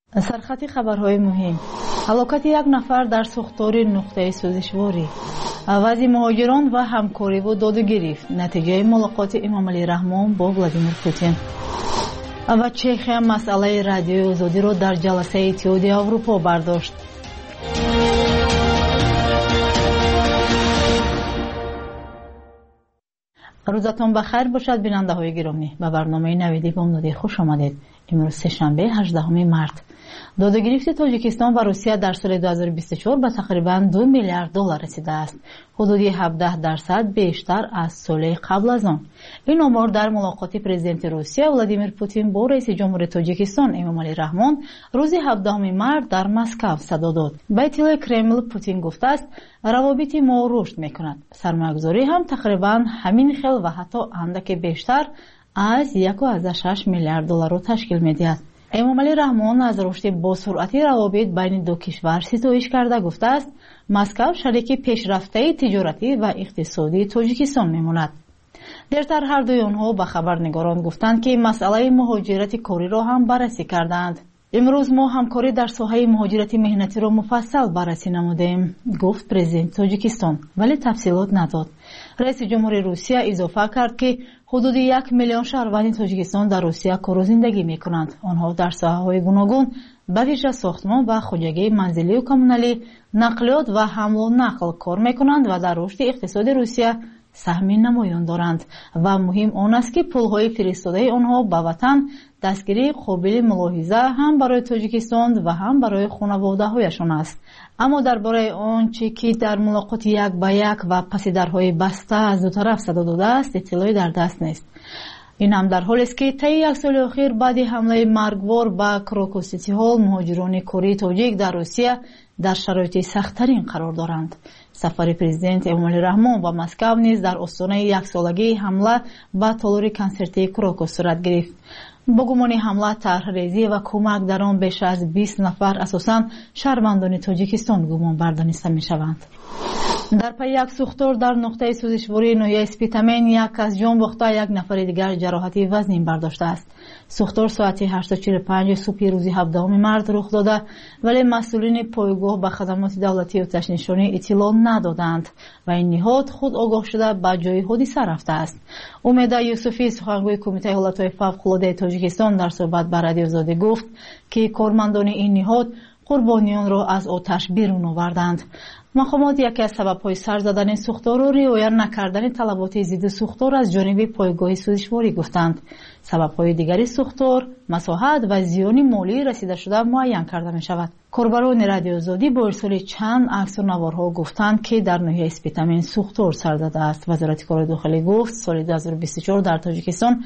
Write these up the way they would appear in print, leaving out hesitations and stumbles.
سرخط خبرهای مهم: هلاکت یک نفر در سوختار نقطه سوزشواری، وضع مهاجران و همکاری و دادگیری نتیجه ملاقات امام علی رحمان با ولادیمیر پوتین. و چخیا مسئله رادیوی آزادی را در جلسه اتحادیه اروپا برداشت. روزتان بخیر باشد بیننده های گرامی. به برنامه نویدی بامدادی خوش آمدید. امروز سه‌شنبه 18 مارت. دادگیری تاجیکستان و روسیه در سال 2024 به تقریباً 2 میلیارد دلار رسیده است، حدود 17% بیشتر از سال قبل از آن. این آمار در ملاقات پرزیدنت روسیه ولادیمیر پوتین با رئیس جمهور تاجیکستان امام علی رحمان روز 17 مارت در مسکو صدا داد. به اطلاع کرمل پوتین گفته است روابط ما رشد میکند. سرمایه‌گذاری هم تقریباً همین خیل و حتی اندک بیشتر از 1.6 میلیارد دلار را تشکیل می‌دهد. امام علی رحمان از رشد با سرعتی روابط بین دو کشور ستایش کرده گفته است مسکو شریک پیشرفته تجارتی و اقتصادی تاجیکستان میماند. دیرتر هر دوی آنها به خبرنگاران گفتند که مسئله مهاجرت کاری را هم بررسی کردند. امروز ما همکاری در ساحه مهاجرت مهنتی را مفصل بررسی نمودیم، گفت پرزیدنت تاجیکستان، ولی تفصیلات نداد. رئیس جمهور روسیه اضافه کرد که حدود 1 میلیون شهروند تاجیکستان در روسیه کار و زندگی میکنند. آنها در ساحه‌های گوناگون به ویژه ساختمان و خودروی منزلی و کمونالی، نقلیات و حمل و نقل کار میکنند و در رشد اقتصاد روسیه سهمی نمایان دارند و مهم آن است که پولهای فرستاده آنها به وطن دستگیری قابل ملاحظه هم برای تاجیکستان و هم برای خانواده‌هایشان است. اما درباره آنچه که در ملاقات یک به یک و پس درهای بسته از دو طرف صدا داده است اطلاعی در دست نیست. این هم در حالی است که طی یک سال اخیر بعد حمله مرگبار به کراکوو سیتی هال مهاجران کره تاجیک در روسیه در شرایط سخت‌ترین قرار دارند. سفر پرزیدنت امام علی رحمان و مسکو نیز در آستانه یک سالگی حمله به تالار کنسرتی کراکوو صورت گرفت. با گمان حمله طرح‌ریزی و کمک در آن بیش از 20 نفر اساساً شهروندان تاجیکستان گمان بردانسته می‌شوند. در پی یک سوختار در نقطه سوزشواری نویه اسپیتامین یک از جان باخته، یک نفر دیگر جراحتی وزنی برداشته است. سوختار ساعت 8:45 صبح روز 17 مارت رخ داده، ولی مسئولین پایگاه به خدمات دولتی آتش نشانی اطلاع ندادند و این نهاد خود آگاه شده به جای حادثه رفته است. امید یوسفی سخنگوی کمیته حالت‌های فوق‌العاده تاجیکستان در صحبت با رادیو آزادی گفت که کارمندان این نهاد قربانیان را از آتش بیرون آوردند. مقامات یکی از سبب‌های سر زدن سوختار را رعایت نکردن طلبات ضد سوختار از جانب پایگاه سوزشواری گفتند. سبب‌های دیگری سوختار، مساحت و زیان مالی رسیده شده معین کرده می‌شود. کاربران رادیو آزادی با ارسال چند عکس و نوارها گفتند که در ناحیه اسپیتامین سوختار سر زده است. وزارت کار داخلی گفت سال 2024 در تاجیکستان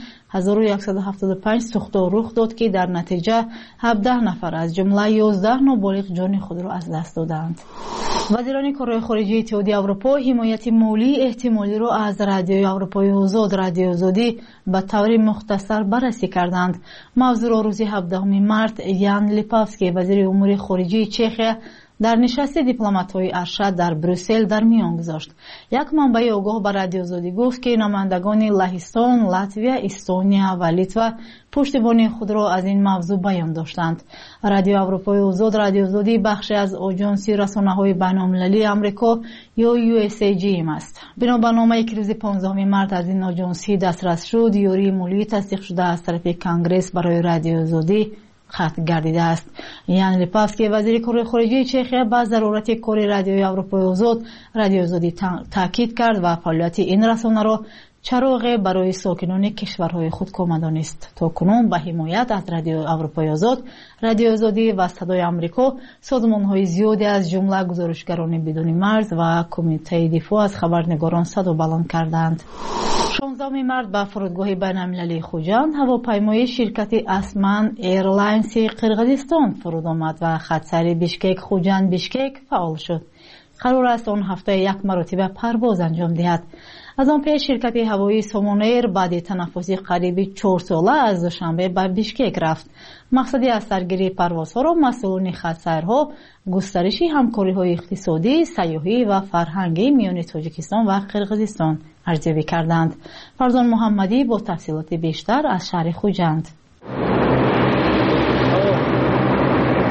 1175 سوختار رخ داد که در نتیجه 17 نفر از جمله 11 نابالغ جان خود را از دست دادند. وزیران کارهای خارجه اتحادیه اروپا حمایت مالی احتمالی را از رادیوی اروپای آزاد رادیو آزادی به طور مختصر بررسی کردند. موضوع را روز 17 مارت یان لیپافسکی وزیر امور خارجه چخیا در نشست دیپلمات‌های ارشد در بروسل در میان گذاشت. یک منبع آگاه به رادیو آزادی گفت که نمایندگان لهستان، لاتویا، استونیا و لیتوا پشتیبانی خود را از این موضوع بیان داشتند. رادیو اروپای آزاد رادیو آزادی بخشی از آژانس رسانه‌های بین‌المللی آمریکا یا USAGM است. بنا به نامه‌ای که روز 15 مارت از این آژانسی دسترس شد، یاری مالی تصدیق شده از طرف کنگره برای رادیو آزادی خط گردیده است. یان لیپافسکی وزیر کار خارجه چخیا به ضرورت کار رادیوی اروپای آزاد رادیو آزادی تاکید کرد و فعالیت این رسانه را چراغ برای ساکنان کشورهای خودکامه دانست. تا کنون به حمایت از رادیو اروپای آزاد، رادیو آزادی و صدای آمریکا سازمان‌های زیادی از جمله گزارشگران بدون مرز و کمیته دفاع از خبرنگاران صدا بلند کردند. 16 مارت به فرودگاه بین‌المللی خوجند هواپیمای شرکت اسمن ایرلاینز قرقیزستان فرود آمد و خطسری بیشکک خوجند بیشکک فعال شد. قرار است آن هفته یک مرتبه پرواز انجام دهد. از آن پیش شرکت هوایی سومونیر بعد تنفسی قریب 4 ساله از دوشنبه به بیشکک رفت. مقصدی از سرگیری پروازها را مسئولان خطسیرها گسترش همکاری‌های اقتصادی، سیاحی و فرهنگی میان تاجیکستان و قرقیزستان ارزیابی کردند. فرزان محمدی با تفصیلات بیشتر از شهر خوجند.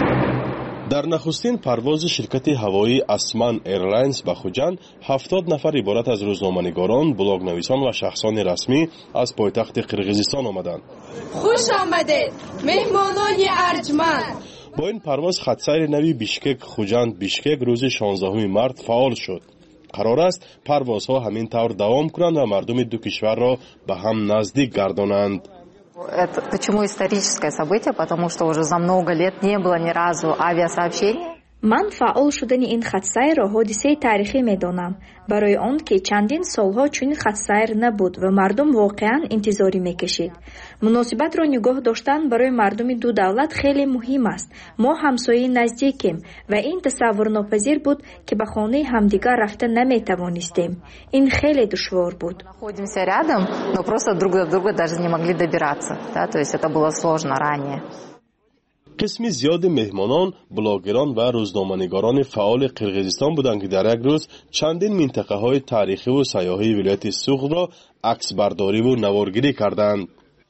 در نخستین پرواز شرکت هوایی اسمان ایرلاینز به خوجند 70 نفر عبارت از روزنامه‌نگاران، بلاگ‌نویسان و شخصان رسمی از پایتخت قرقیزستان آمدند. خوش آمدید مهمانان ارجمند. با این پرواز خطسیر نوی بیشکک خوجند بیشکک روز 16 مارت فعال شد. قرار است پروازها همین طور دوام کنند و مردم دو کشور را به هم نزدیک گردانند. Почему историческое событие? Потому что уже за много лет не было ни разу авиасообщения. من فعال شدن این خطسیر را حادثه تاریخی میدانم، برای آن که چندین سالها چنین خطسیر نبود و مردم واقعا انتظاری میکشید. مناسبت را نگاه داشتن برای مردم دو دولت خیلی مهم است. ما همسایه نزدیکیم و این تصور ناپذیر بود که به خانه همدیگر رفتن نمیتوانستیم. این خیلی دشوار بود. Находимся рядом, но просто друг до друга даже не могли добираться. Да, то есть это было сложно ранее. قسمی زیاد مهمانان، بلاگران و روزنامه‌نگاران فعال قرقیزستان بودند که در یک روز چندین منطقه های تاریخی و سیاحی ولایت سوغد را عکس برداری و نوارگیری کردند.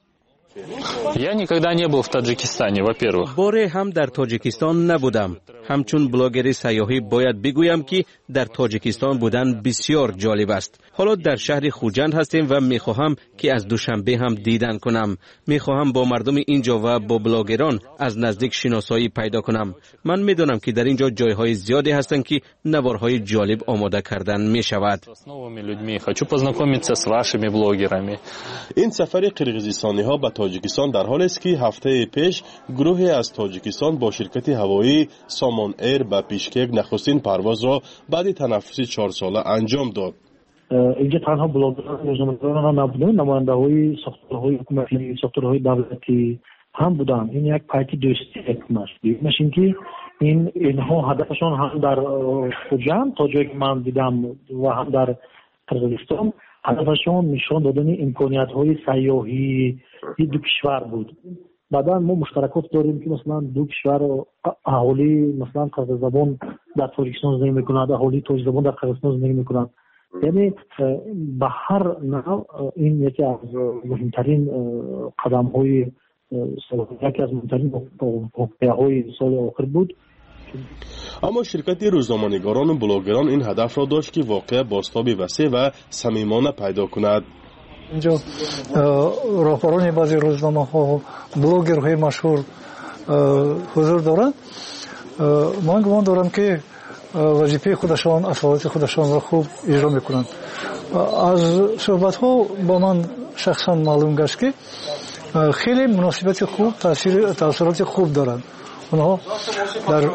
Я никогда не был в Таджикистане, во-первых. باره هم در تاجیکستان نبودم. همچون بلاگر سیاحی باید بگویم که در تاجیکستان بودن بسیار جالب است. حالا در شهر خوجند هستیم و میخواهم که از دوشنبه هم دیدن کنم. میخواهم با مردم اینجا و با بلاگران از نزدیک شناسایی پیدا کنم. من میدونم که در اینجا جایهای زیادی هستند که نوارهای جالب آماده کردن میشود. Хочу познакомиться с вашими блогерами. این سفر قرقیزستانی ها به تاجیکستان در حال است که هفته پیش گروهی از تاجیکستان با شرکت هوایی سامان ایر به بیشکک نخستین پرواز را بعد تنفسی 4 ساله انجام داد. اینجا تنها بلاگران روزنامه‌نگاران ها نبودند، نماینده‌های ساختارهای حکومتی، ساختارهای دولتی هم بودند. این یک پایتی دوستی حکومت است. مثل اینکه اینها هدفشان هم در خوجند تا جایی که من دیدم و هم در قرقیزستان هدفشان نشان دادن امکانیت‌های سیاحی دو کشور بود. بعدا ما مشترکات داریم که مثلا دو کشور اهالی مثلا قرقیز زبان در تاجیکستان زندگی میکنند، اهالی تاجیک زبان در قرقیزستان زندگی میکنند. یعنی به هر نوع این یکی از مهمترین قدم‌های یکی از مهمترین واقعه‌های سال آخر بود. اما شرکت روزنامه‌نگاران و بلاگران این هدف را داشت که واقعا بازتاب وسیع و صمیمانه پیدا کند. اینجا راهبران بعضی روزنامه‌ها و بلاگرهای مشهور حضور دارند. من گمان دارم که وظیفه خودشان، اصالت خودشان را خوب اجرا میکنند. از صحبت‌ها با من شخصا معلوم گشت که خیلی مناسبت خوب، تاثیرات خوب دارند. اونها در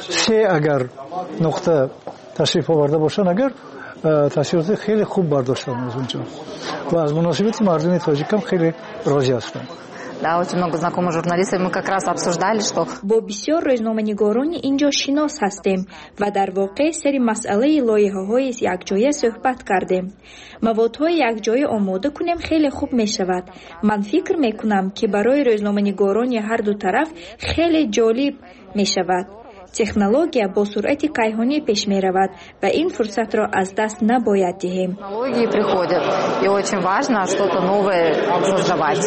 اگر نقطه تشریف آورده باشند، اگر تاثیرات خیلی خوب برداشتن از اونجا و از مناسبت مردم تاجیک هم خیلی راضی هستند. Да, очень много знакомых журналистов, мы как раз обсуждали, что با بسیار روزنامه‌نگاران اینجا شناس هستیم و در واقع سری مسئله لایحه‌های یکجایی صحبت کردیم. موادهای یکجایی آماده کنیم خیلی خوب می شود. من فکر می کنم که برای روزنامه‌نگاران هر دو طرف خیلی جالب می شود. تکنولوژیا با سرعت کیهانی پیش می رود و این فرصت را از دست نباید دهیم. технологии приходят, и очень важно что-то новое создавать.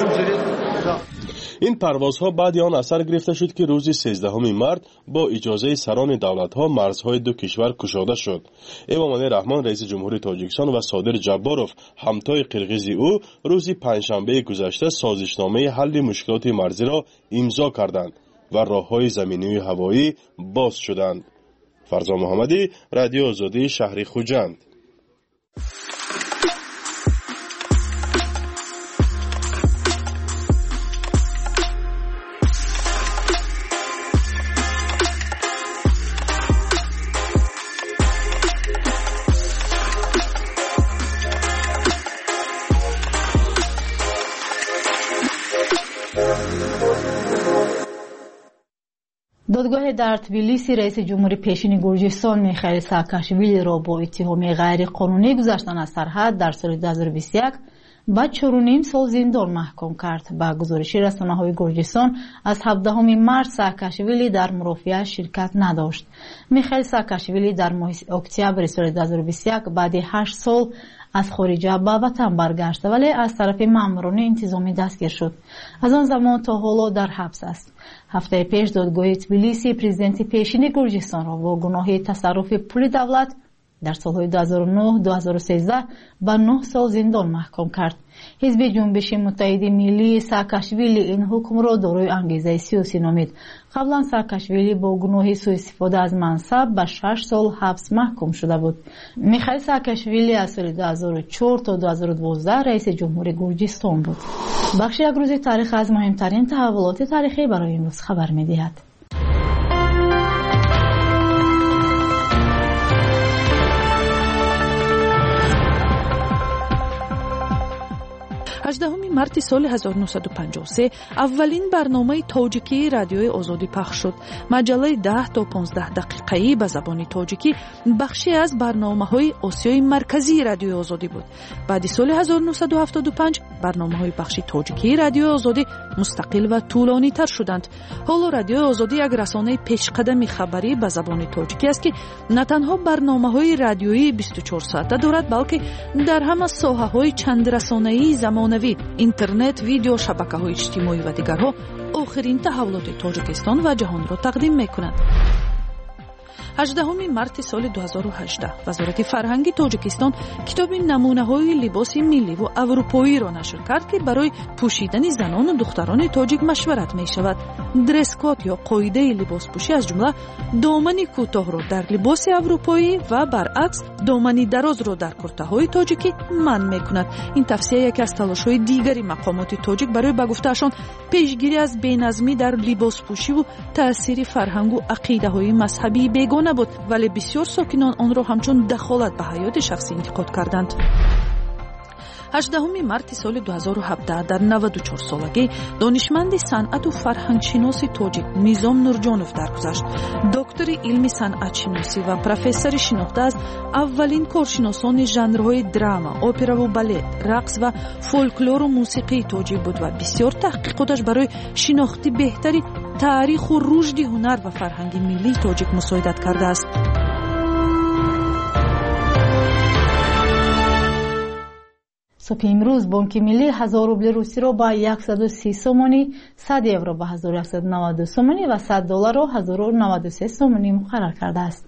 این پروازها بعد آن اثر گرفته شد که روز 13 مارت با اجازه سران دولت‌ها مرزهای دو کشور گشوده شد. امامعلی رحمان رئیس جمهوری تاجیکستان و صادر جباروف همتای قرقیزی او روز پنجشنبه گذشته سازشنامه حل مشکلات مرزی را امضا کردند و راه‌های زمینی و هوایی باز شدند. فرزان محمدی، رادیو آزادی، شهر خوجند. دادگاه در تبلیسی رئیس جمهوری پیشین گرجستان میخائیل ساکاشویلی را با اتهام غیر قانونی گذشتن از سرحد در سال 2021 با 4.5 سال زندان محکوم کرد. با گزارش رسانه‌های گرجستان از 17 مارس ساکاشویلی در مرافعه شرکت نداشت. میخائیل ساکاشویلی در ماه اکتبر سال 2021 بعد 8 سال از خارجه به وطن برگشت ولی از طرف ماموران انتظامی دستگیر شد. از آن زمان تا حالا در حبس است. هفته پیش دادگاه تبلیسی پرزیدنت پیشین گرجستان را با گناه تصرف پول دولت در سالهای 2009-2013 به 9 سال زندان محکوم کرد. حزب جنبش متحد ملی ساکاشویلی این حکم را دارای انگیزه سیاسی نامید. قبلا ساکاشویلی با گناه سوء استفاده از منصب به 6 سال حبس محکوم شده بود. میخائیل ساکاشویلی از سال 2004 تا 2012 رئیس جمهور گرجستان بود. بخش یک روز تاریخ از مهمترین تحولات تاریخی برای امروز خبر می‌دهد. 18 مارت سال 1953 اولین برنامه تاجیکی رادیوی آزادی پخش شد. مجله 10 تا 15 دقیقه‌ای به زبان تاجیکی بخشی از برنامه‌های آسیای مرکزی رادیوی آزادی بود. بعد سال 1975 برنامه‌های بخش تاجیکی رادیوی آزادی مستقل و طولانی تر شدند. حالا رادیوی آزادی یک رسانه پیشقدم خبری به زبان تاجیکی است که نه تنها برنامه‌های رادیویی 24 ساعته دارد بلکه در همه ساحه‌های چند رسانه‌ای زمانوی، اینترنت، ویدیو، شبکه‌های اجتماعی و دیگرها آخرین تحولات تاجیکستان و جهان را تقدیم می‌کنند. 18 مارت سال 2018 وزارت فرهنگ تاجیکستان کتاب نمونه‌های لباس ملی و اروپایی را نشر کرد که برای پوشیدن زنان و دختران تاجیک مشورت می‌شود. درس کد یا قاعده لباس پوشی از جمله دامن کوتاه را در لباس اروپایی و برعکس دامن دراز را در کرته‌های تاجیکی منع می‌کند. این توصیه یکی از تلاش‌های دیگری مقامات تاجیک برای به گفته‌شان پیشگیری از بی‌نظمی در لباس پوشی و تأثیر فرهنگ و عقیده‌های مذهبی بیگانه بود، ولی بسیار ساکنان آن را همچون دخالت به حیات شخصی انتقاد کردند. 18 مارت سال 2017 در 94 سالگی دانشمند صنعت و فرهنگ شناسی تاجیک نظام نورجانوف درگذشت. دکتر علم صنعت شناسی و پروفسور شناخته از اولین کارشناسان ژانرهای دراما، اپرا و بالت، رقص و فولکلور و موسیقی تاجیک بود و بسیار تحقیقاتش برای شناخت بهتری تاریخ و رشد هنر و فرهنگ ملی تاجیک مساعدت کرده است. صبح امروز بانک ملی 1000 روبل روسی را با 130 سومانی، 100 یورو با 1192 سومانی و 100 دلار را 1093 سومانی مقرر کرده است.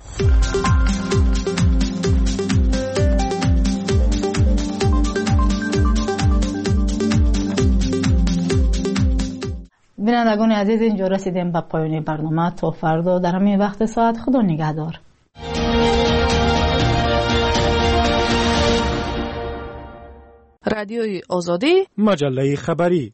بینندگان عزیز، اینجا رسیدیم به پایان برنامه. تا فردا در همین وقت ساعت خدا نگهدار. رادیوی آزادی، مجله خبری.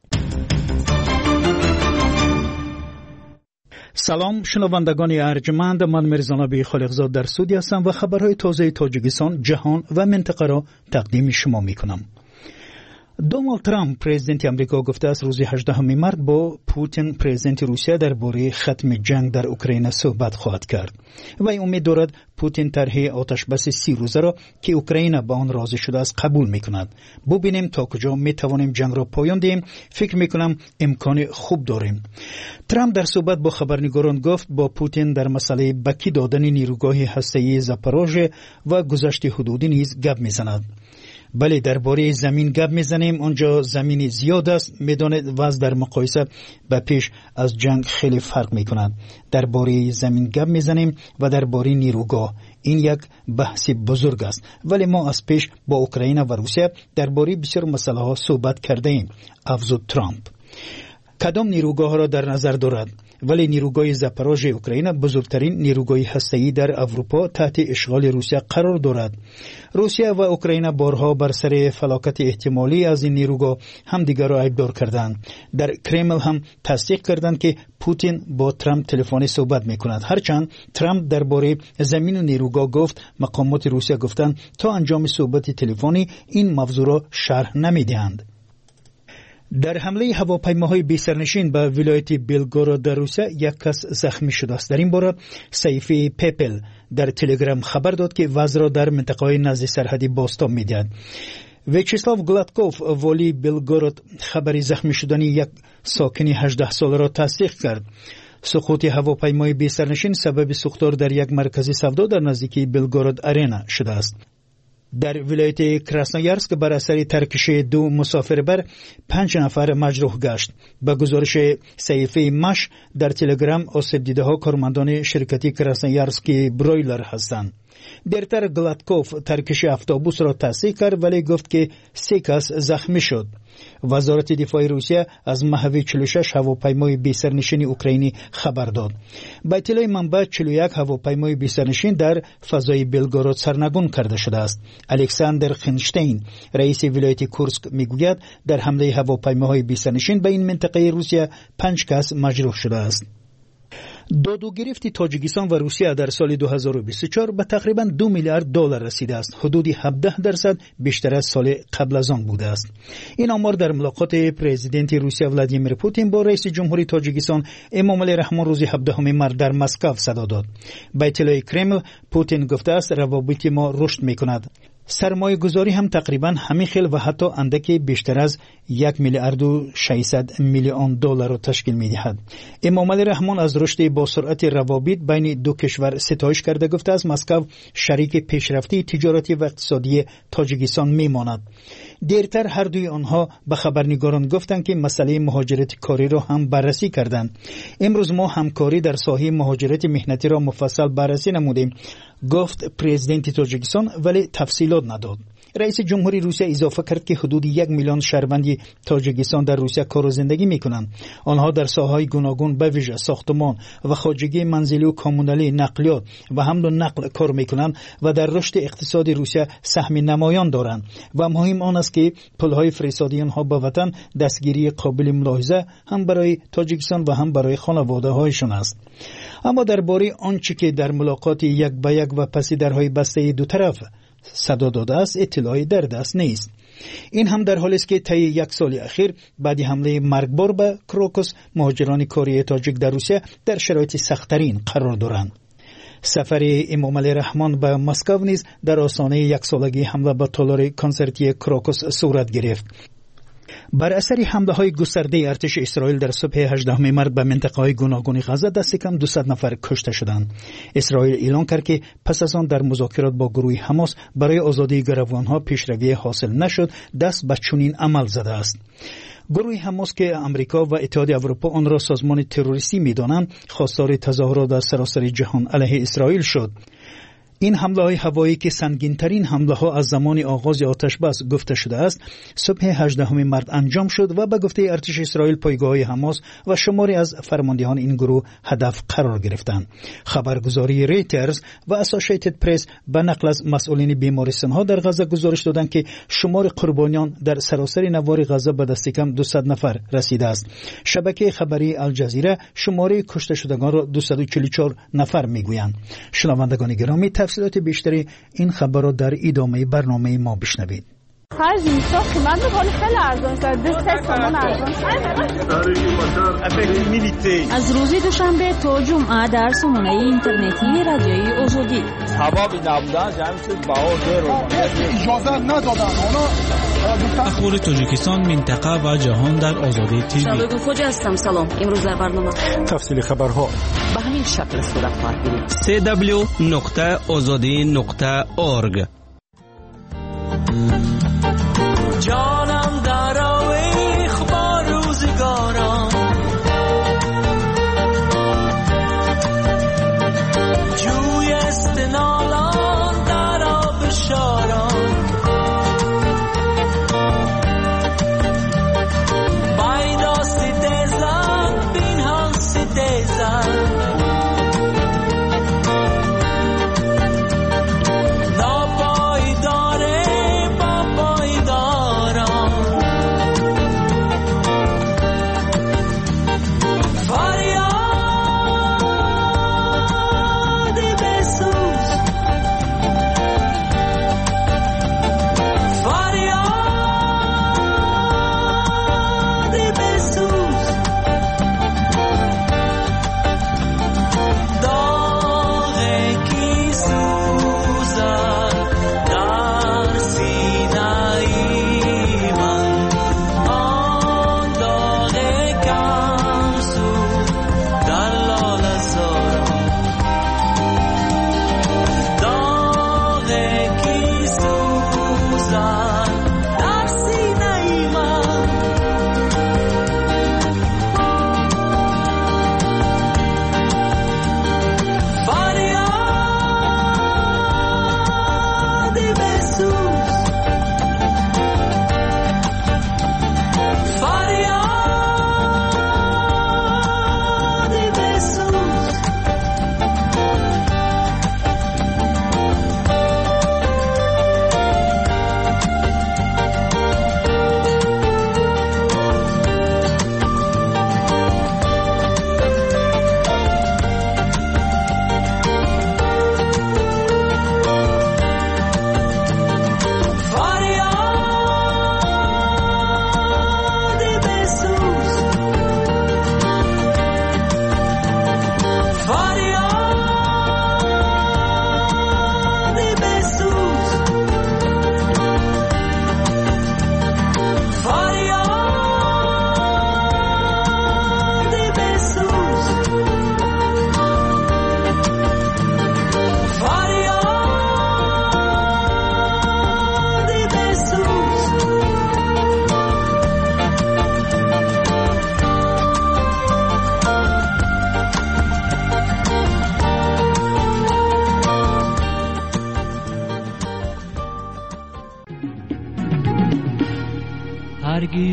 سلام شنوندگان ارجمند، من میرزا خالقزاد در سودی هستم و خبرهای تازه تاجیکستان، جهان و منطقه را تقدیم شما میکنم. دونالد ترامپ پرزیدنت آمریکا گفته است روز 18 مارت با پوتین پرزیدنت روسیه درباره ختم جنگ در اوکراین صحبت خواهد کرد و امید دارد پوتین طرح آتش بس 30 روزه را که اوکراین با آن راضی شده است قبول میکند. ببینیم تا کجا میتوانیم جنگ را پایان دهیم. فکر میکنم امکان خوب داریم. ترامپ در صحبت با خبرنگاران گفت با پوتین در مسئله بکی دادن نیروگاه هسته‌ای زاپاروژه و گذشت حدودی نیز گپ میزند. بله، درباره زمین گپ میزنیم. آنجا زمین زیاد است. میدانید وضع در مقایسه به پیش از جنگ خیلی فرق میکند. درباره زمین گپ میزنیم و درباره نیروگاه. این یک بحث بزرگ است، ولی ما از پیش با اوکراین و روسیه درباره بسیار مسئله ها صحبت کرده ایم. افزود ترامپ. کدام نیروگاه را در نظر دارد؟ ولی نیروگاه زاپاروژه اوکراین بزرگترین نیروگاه هسته‌ای در اروپا تحت اشغال روسیه قرار دارد. روسیه و اوکراین بارها بر سر فلاکت احتمالی از این نیروگاه همدیگر را عیبدار کردند. در کرمل هم تصدیق کردند که پوتین با ترامپ تلفنی صحبت می‌کند. هرچند ترامپ درباره زمین و نیروگاه گفت، مقامات روسیه گفتند تا انجام صحبت تلفنی این موضوع را شرح نمی‌دهند. در حمله هواپیماهای بی‌سرنشین به ولایت بلگوراد در روسیه یک کس زخمی شده است. در این باره صحیفه پیپل در تلگرام خبر داد که وضع را در منطقه نزد سرحدی باستا می‌دهد. ویچسلاو گلاتکوف والی بلگوراد خبری زخمی شدن یک ساکن 18 ساله را تصدیق کرد. سقوط هواپیمای بی‌سرنشین سبب سوختار در یک مرکز سودا در نزدیکی بلگوراد آرینا شده است. در ولایت کراسنویارسک بر اثر ترکش 2 مسافربر 5 نفر مجروح گشت. با گزارش صحیفه مش در تلگرام، آسیب دیده ها کارمندان شرکتی کراسنویارسک برویلر هستند. دیرتر گلاتکوف ترکش اتوبوس را تصحیح کرد ولی گفت که 3 کس زخمی شد. وزارت دفاع روسیه از محو 46 هواپیمای بی سرنشین اوکراینی خبر داد. با اطلاع منبع 41 هواپیمای بی سرنشین در فضای بلگراد سرنگون کرده شده است. الکساندر خینشتین رئیس ولایت کورسک میگوید در حمله هواپیماهای بی سرنشین به این منطقه روسیه 5 کس مجروح شده است. دادوگرفت تاجیکستان و روسیه در سال 2024 به تقریبا 2 میلیارد دلار رسیده است. حدود 17% بیشتر از سال قبل از آن بوده است. این آمار در ملاقات پرزیدنت روسیه ولادیمیر پوتین با رئیس جمهوری تاجیکستان امامعلی رحمان روز 17 مارس در مسکو صدا داد. به اطلاع کرمل، پوتین گفته است روابط ما رشد می‌کند. سرمایه گذاری هم تقریبا همین خیل و حتی اندکی بیشتر از 1 میلیارد و 600 میلیون دلار را تشکیل می‌دهد. امامعلی رحمان از رشد با سرعت روابط بین دو کشور ستایش کرده گفته است مسکو شریک پیشرفته تجارتی و اقتصادی تاجیکستان میماند. دیرتر هر دوی آنها به خبرنگاران گفتند که مسئله مهاجرت کاری را هم بررسی کردند. امروز ما همکاری در ساحه مهاجرت مهنتی را مفصل بررسی نمودیم، گفت پرزیدنت تاجیکستان، ولی تفصیلات نداد. رئیس جمهوری روسیه اضافه کرد که حدود 1 میلیون شهروند تاجیکستان در روسیه کار و زندگی میکنند. آنها در ساحه‌های گوناگون به ویژه ساختمان و خواجگی منزلی و کامونالی، نقلیات و حمل و نقل کار میکنند و در رشد اقتصادی روسیه سهم نمایان دارند و مهم آن است که پولهای فرستادی آنها به وطن دستگیری قابل ملاحظه هم برای تاجیکستان و هم برای خانواده‌هایشان است. اما درباره آنچه که در ملاقات یک به یک و پس درهای بسته دو طرف صدا داده است اطلاعی در دست نیست. این هم در حالی است که طی 1 سال اخیر بعد حمله مرگبار به کروکوس، مهاجران کاری تاجیک در روسیه در شرایط سخت‌ترین قرار دارند. سفر امامعلی رحمان به مسکو نیز در آستانه 1 سالگی حمله به تالار کنسرتی کروکوس صورت گرفت. بر اثر حمله های گسترده ارتش اسرائیل در صبح 18 مارس به منطقه های گوناگون غزه دست کم 200 نفر کشته شدند. اسرائیل اعلام کرد که پس از آن در مذاکرات با گروه حماس برای آزادی گروگانها پیشروی حاصل نشد، دست به چنین عمل زده است. گروه حماس که امریکا و اتحاد اروپا آن را سازمان تروریستی می‌دانند، خواستار تظاهرات در سراسر جهان علیه اسرائیل شد. این حمله های هوایی که سنگین‌ترین حمله ها از زمان آغاز آتش بس گفته شده است، صبح 18 مارس انجام شد و به گفته ارتش اسرائیل پایگاه حماس و شماری از فرماندهان این گروه هدف قرار گرفتند. خبرگزاری ریترز و اسوسییتد پرس به نقل از مسئولین بیمارستان‌ها در غزه گزارش دادند که شمار قربانیان در سراسر نوار غزه به دست کم 200 نفر رسیده است. شبکه خبری الجزیره شماره کشته شدگان را 244 نفر میگویند. شنوندگان گرامی، تفصیلات بیشتری این خبر را در ادامه برنامه ما بشنوید. هر زیستا قیمت بخوری خیلی ارزان شد. 200 تومان ارزان شد. از روز دوشنبه تا جمعه در سامانه اینترنتی رادیوی آزادی. سببی نبودن جمع شد باور رو اجازه ندادن. اخبار تاجیکستان، منطقه و جهان در آزادی تیوی. شبگو خوج هستم. سلام. امروز در برنامه تفصیل خبرها به همین شکل صورت خواهد گرفت. www.azadi.org. جانم در آویخ با روزگارم، جوی استنالان در آب شارم، بایدا ستیزن بین هم ستیزن، ناپایداره با پایدارم.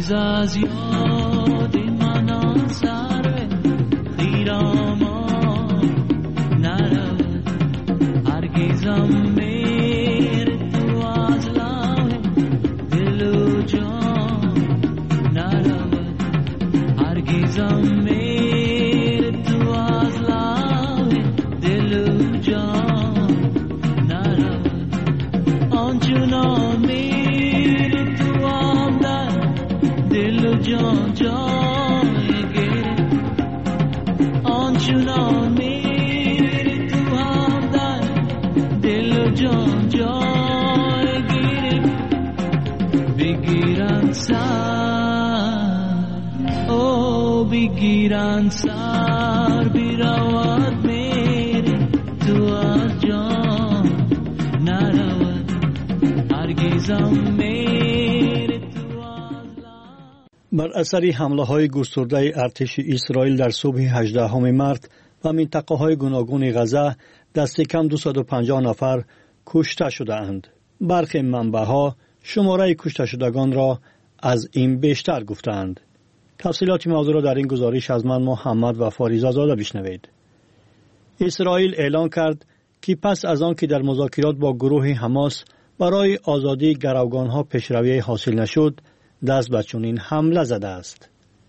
هرگز از یاد من آن سر خیرامان نرود هرگزم میر تو از لاه دل و جان نرود هرگزم میر تو از لاه دل و جان نرود آنچنان میر تو آمدن دل و جان جان گیر آنچنان میر تو آمدن دل و جان جان گیر بگیرن سر او بگیرن سر بیرود میر تو از جان نرود هرگزم میر تو از بر اثر حمله های گسترده ارتش اسرائیل در صبح 18 مارس و منطقه های گوناگون غزه دست کم 250 نفر کشته شده اند. برخی منبع ها شماره کشته شدگان را از این بیشتر گفتند. تفصیلات موضوع را در این گزارش از من محمد و فاریزه زاده بشنوید. اسرائیل اعلان کرد که پس از آن که در مذاکرات با گروه حماس برای آزادی گروگانها پیشروی حاصل نشد، دست به چنین حمله زده است.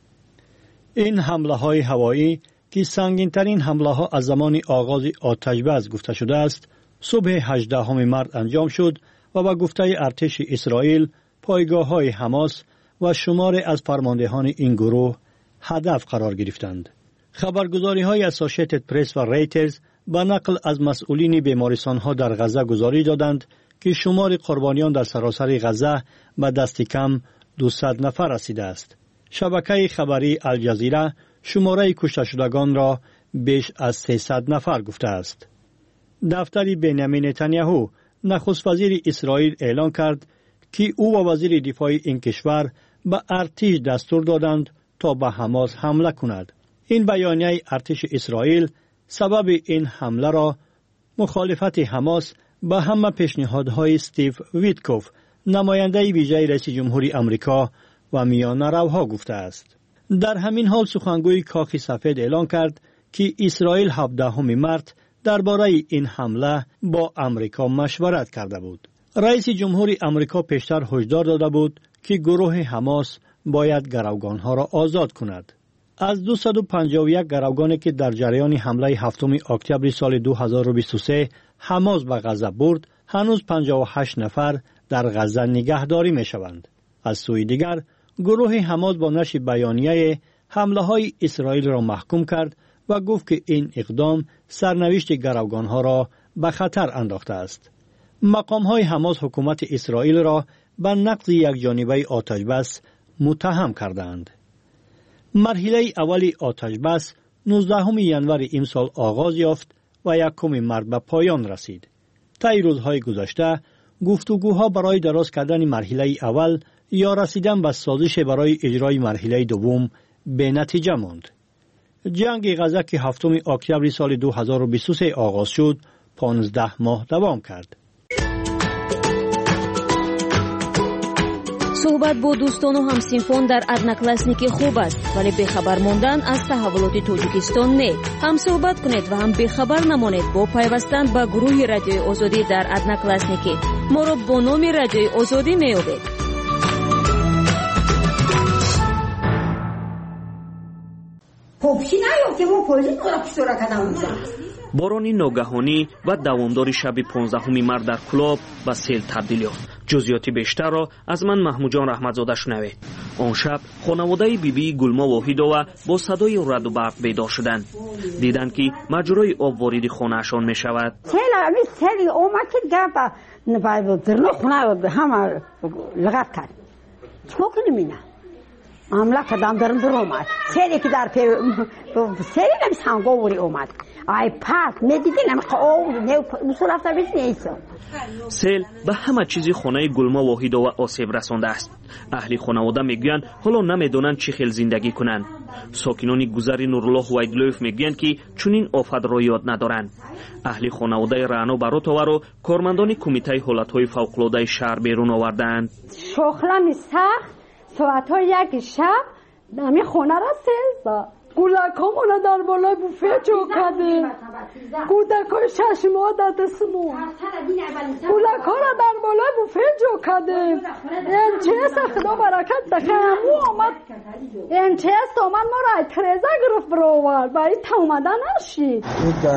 این حمله های هوایی که سنگین ترین حمله ها از زمان آغاز آتش‌بس گفته شده است، صبح 18 مارس انجام شد و با گفته ارتش اسرائیل پایگاه های حماس و شمار از فرماندهان این گروه هدف قرار گرفتند. خبرگزاری های اسوسییتد پرس و ریترز با نقل از مسئولین بیمارستان ها در غزه گزارش دادند که شمار قربانیان در سراسر غزه به دست کم 200 نفر رسیده است. شبکه خبری الجزیره شماره کشته شدگان را بیش از 300 نفر گفته است. دفتر بنیامین نتانیاهو نخست وزیر اسرائیل اعلان کرد که او و وزیر دفاع این کشور به ارتش دستور دادند تا به حماس حمله کند. این بیانیه ارتش اسرائیل سبب این حمله را مخالفت حماس به همه پیشنهادهای استیو ویتکوف، نماینده ویژه رئیس جمهوری آمریکا و میانه روها گفته است. در همین حال سخنگوی کاخ سفید اعلان کرد که اسرائیل 17 مارس درباره این حمله با آمریکا مشورت کرده بود. رئیس جمهوری آمریکا پیشتر هشدار داده بود که گروه حماس باید گروگانها را آزاد کند. از 251 گروگانی که در جریان حمله 7 اکتبر سال 2023 حماس به غزه برد، هنوز 58 نفر در غزه نگهداری می شوند. از سوی دیگر گروه حماس با نشر بیانیه حمله های اسرائیل را محکوم کرد و گفت که این اقدام سرنوشت گروگانها را به خطر انداخته است. مقام های حماس حکومت اسرائیل را به نقض یک جانبه آتش‌بس متهم کردند. مرحله اول آتش‌بس 19 ژانویه این سال آغاز یافت و 1 مارس به پایان رسید. طی روزهای گذشته گفتگوها برای دراز کردن مرحله اول یا رسیدن به سازش برای اجرای مرحله دوم به نتیجه ماند. جنگ غزه که 7 اکتبر سال 2023 آغاز شد 15 ماه دوام کرد. صحبت با دوستان و همسینفون در ادناکلاسنیکی خوب است، ولی بخبر موندن از تحولات تاجیکستان نه. هم صحبت کنید و هم بخبر نمانید با پیوستن به گروه رادیوی آزادی در ادناکلاسنیکی. ما را با نام رادیوی آزادی میابید. بارانی ناگهانی و دوامداری شب 15 مارس در کلاب به سیل تبدیل یافت. جزئیات بیشتر را از من محمود جان رحمتزاده شنوید. آن شب خانواده بیبی گلما واحدова با صدای رعد و برق بیدار شدند. دیدند که مجرای آب وارد خانه‌شان می شود. سیل اومد که در خانه همه لغت کرد. چیکار کنیم اینا؟ عمله کردم در اومد. سیلی که در سیلی نمی‌سانگو وری اومد. ای پاک می‌دیدین اصول رفته نیست. سیل به همه چیزی خانه گلما واحدова آسیب رسانده است. اهل خانواده میگویند حالا نمیدونند چی خیل زندگی کنند. ساکنان گذر نورالله وایدلوف میگویند که چنین آفت را یاد ندارند. اهل خانواده رعنا براتوا را کارمندان کمیته حالت‌های فوق‌العاده شهر بیرون آوردند. شغلم سخت ساعت‌های یک شب همین خونه را سیل زد. کودکامون در بالای بوفه جو کردیم. کودکای 6 ماه در دستمون. کودکا را در بالای بوفه جو کردیم. این چیست خدا برکت دخمو آمد. این چیست آمد ما را تریزه گرفت برآورد. برای تا اومده نشید.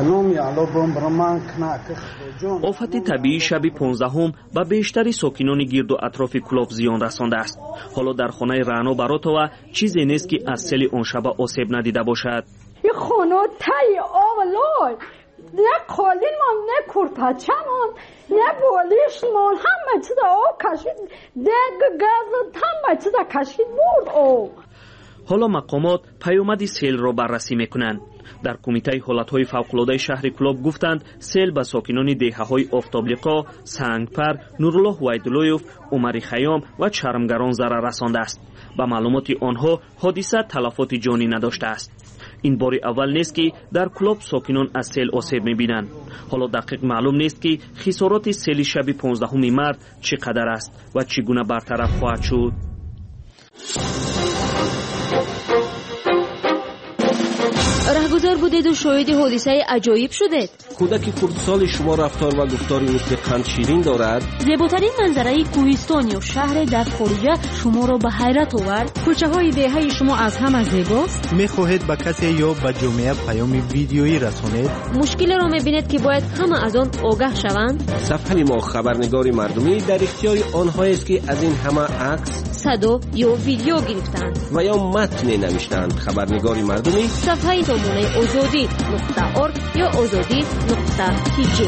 آفت طبیعی شب 15 به بیشتری ساکنان گرد و اطراف کلوف زیان رسانده است. حالا در خانه رعنا براتوا چیزی نیست که از سیل آن شب آسیب ندیده باشد. این خانه تای آولای نه قالین من نه کورتاچمون نه بالیش من همه چیز آب کشید دیگ گاز همه چیز کشید بود او. حالا مقامات پیامد سیل را بررسی میکنند. در کمیته حالتهای فوق‌العاده شهر کلوب گفتند سیل به ساکنان دهه‌های آفتابلیقا، سنگپر، نورالله ویدلویف، عمری خیام و چرمگران ضرر رسانده است. به معلومات آنها حادثه تلفات جانی نداشته است. این بار اول نیست که در کلوب ساکنان از سیل آسیب می‌بینند. حالا دقیق معلوم نیست که خسارات سیل شب 15 مارس چقدر است و چگونه برطرف خواهد شد. رهگذر بودید و شاهد حادثه عجایب شدید. کودک خردسال شما رفتار و گفتاری مثل قند شیرین دارد. زیباترین منظره کوهستان یا شهر در خارجه شما را به حیرت آورد. کوچه های دهه شما از همه زیباست. میخواهید به کسی یا به جامعه پیام ویدیویی رسانید؟ مشکلی را میبینید که باید همه از آن آگاه شوند. صفحه ما خبرنگار مردمی در اختیار آنهایی است که از این همه عکس، صدا یا ویدیو گرفتند و یا متن نوشتند. خبرنگار مردمی صفحه سامانه azadi.org یا azadi.tg.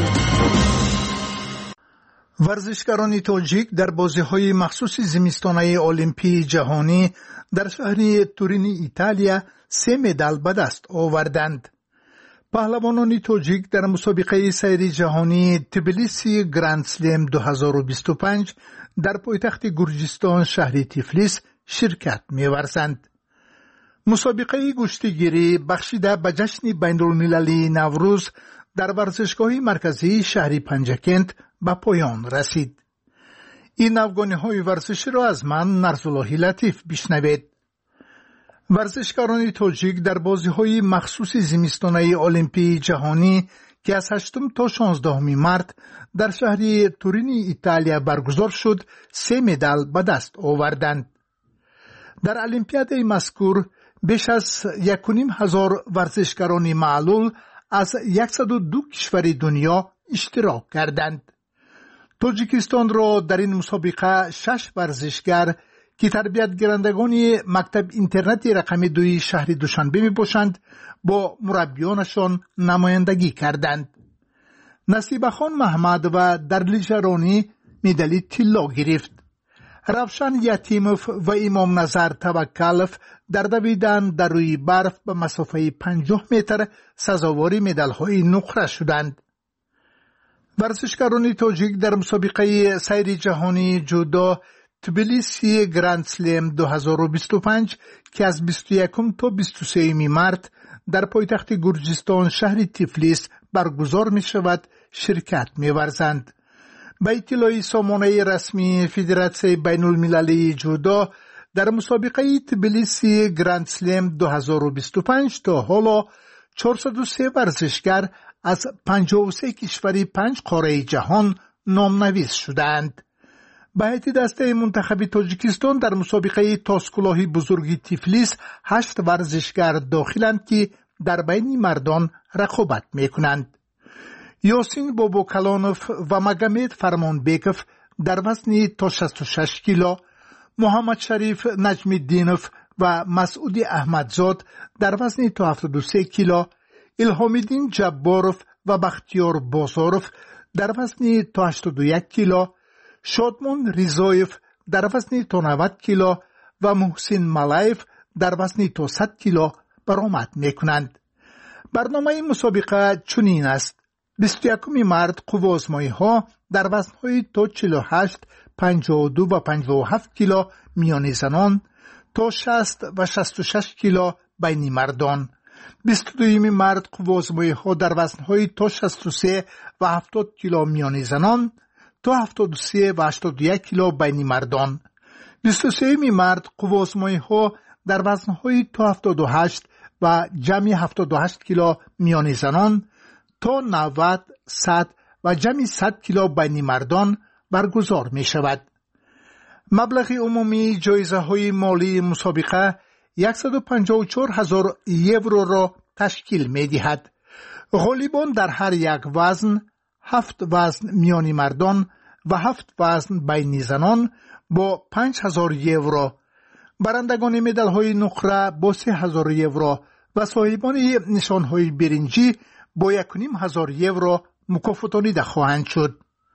ورزشکاران تاجیک در بازی‌های مخصوص زمستانه المپی جهانی در شهر تورین ایتالیا 3 مدال به دست آوردند. پهلوانان تاجیک در مسابقه سیری جهانی تبلیسی گراند سلم 2025 در پایتخت گرجستان شهر تیفلیس شرکت می‌ورزند. مسابقه گشتیگیری بخشیده به جشن بین‌المللی نوروز در ورزشگاه مرکزی شهر پنجکند به پایان رسید. این نوگانی‌های ورزشی را از من نرزاللهی لطیف بشنوید. ورزشکاران تاجیک در بازی‌های مخصوص زمستانه المپی جهانی که از 8 تا 16 مارس در شهر تورین ایتالیا برگزار شد 3 مدال به دست آوردند. در المپیاد مذکور بیش از 1,500 ورزشکاران معلول از 102 کشور دنیا اشتراک کردند. تاجیکستان را در این مسابقه 6 ورزشکار که تربیت گیرندگان مکتب اینترنت رقم 2 شهر دوشنبه می باشند با مربیانشان نمایندگی کردند. نصیب خان محمد و درلیج رانی مدال طلا گرفت. روشن یتیموف و امام نظر توکلف در دویدن در روی برف به مسافه 50 متر سزاوار مدال‌های نقره شدند. ورزشکاران تاجیک در مسابقه سیری جهانی جودو تبلیسی گراند سلم 2025 که از 21 تا 23 مارس در پایتخت گرجستان شهر تیفلیس برگزار می شود شرکت می ورزند. به اطلاع سامانه رسمی فدراسیون بین المللی جودو در مسابقه تبلیسی گراند سلم 2025 تا حالا 403 ورزشکار از 53 کشور 5 قاره جهان نامنویس شدند. به هیئت دسته منتخب تاجیکستان در مسابقه تاسکلاهی بزرگ تیفلیس 8 ورزشکار داخلند که در بین مردان رقابت میکنند. یاسین بابوکلانوف و مگمد فرمانبیکوف در وزن تا 66 کیلو، محمد شریف نجم الدینوف و مسعود احمدزاد در وزن تا 73 کیلو، الهام الدین جباروف و بختیار بازاروف در وزن تا 81 کیلو، شادمان ریزایف در وزن تا 90 کیلو و محسن ملایف در وزن تا 100 کیلو برآمد میکنند. برنامه مسابقه چنین است: 21 مارس قوازمایی ها در وزن‌های تا 48، 52 و 57 کیلو میان زنان، تا 60 و 66 کیلو بین مردان. 22 مارس قوازمایی ها در وزن‌های تا 63 و 70 کیلو میان زنان، تا 73 و 81 کیلو بین مردان. 23 مارد قواسمایی‌ها در وزن‌های تا 78 و جمعی 78 کیلو میان زنان تا 90 100 و جمعی 100 کیلو بین مردان برگزار می شود. مبلغ عمومی جایزه های مالی مسابقه 154,000 یورو را تشکیل می دهد. غالبان در هر یک وزن 7 وزن میان مردان و 7 وزن بین زنان با 5,000 یورو، برندگان مدال های نقره با 3,000 یورو و صاحبان نشان های برنجی با 1,500 یورو مکافاتانیده خواهند شد.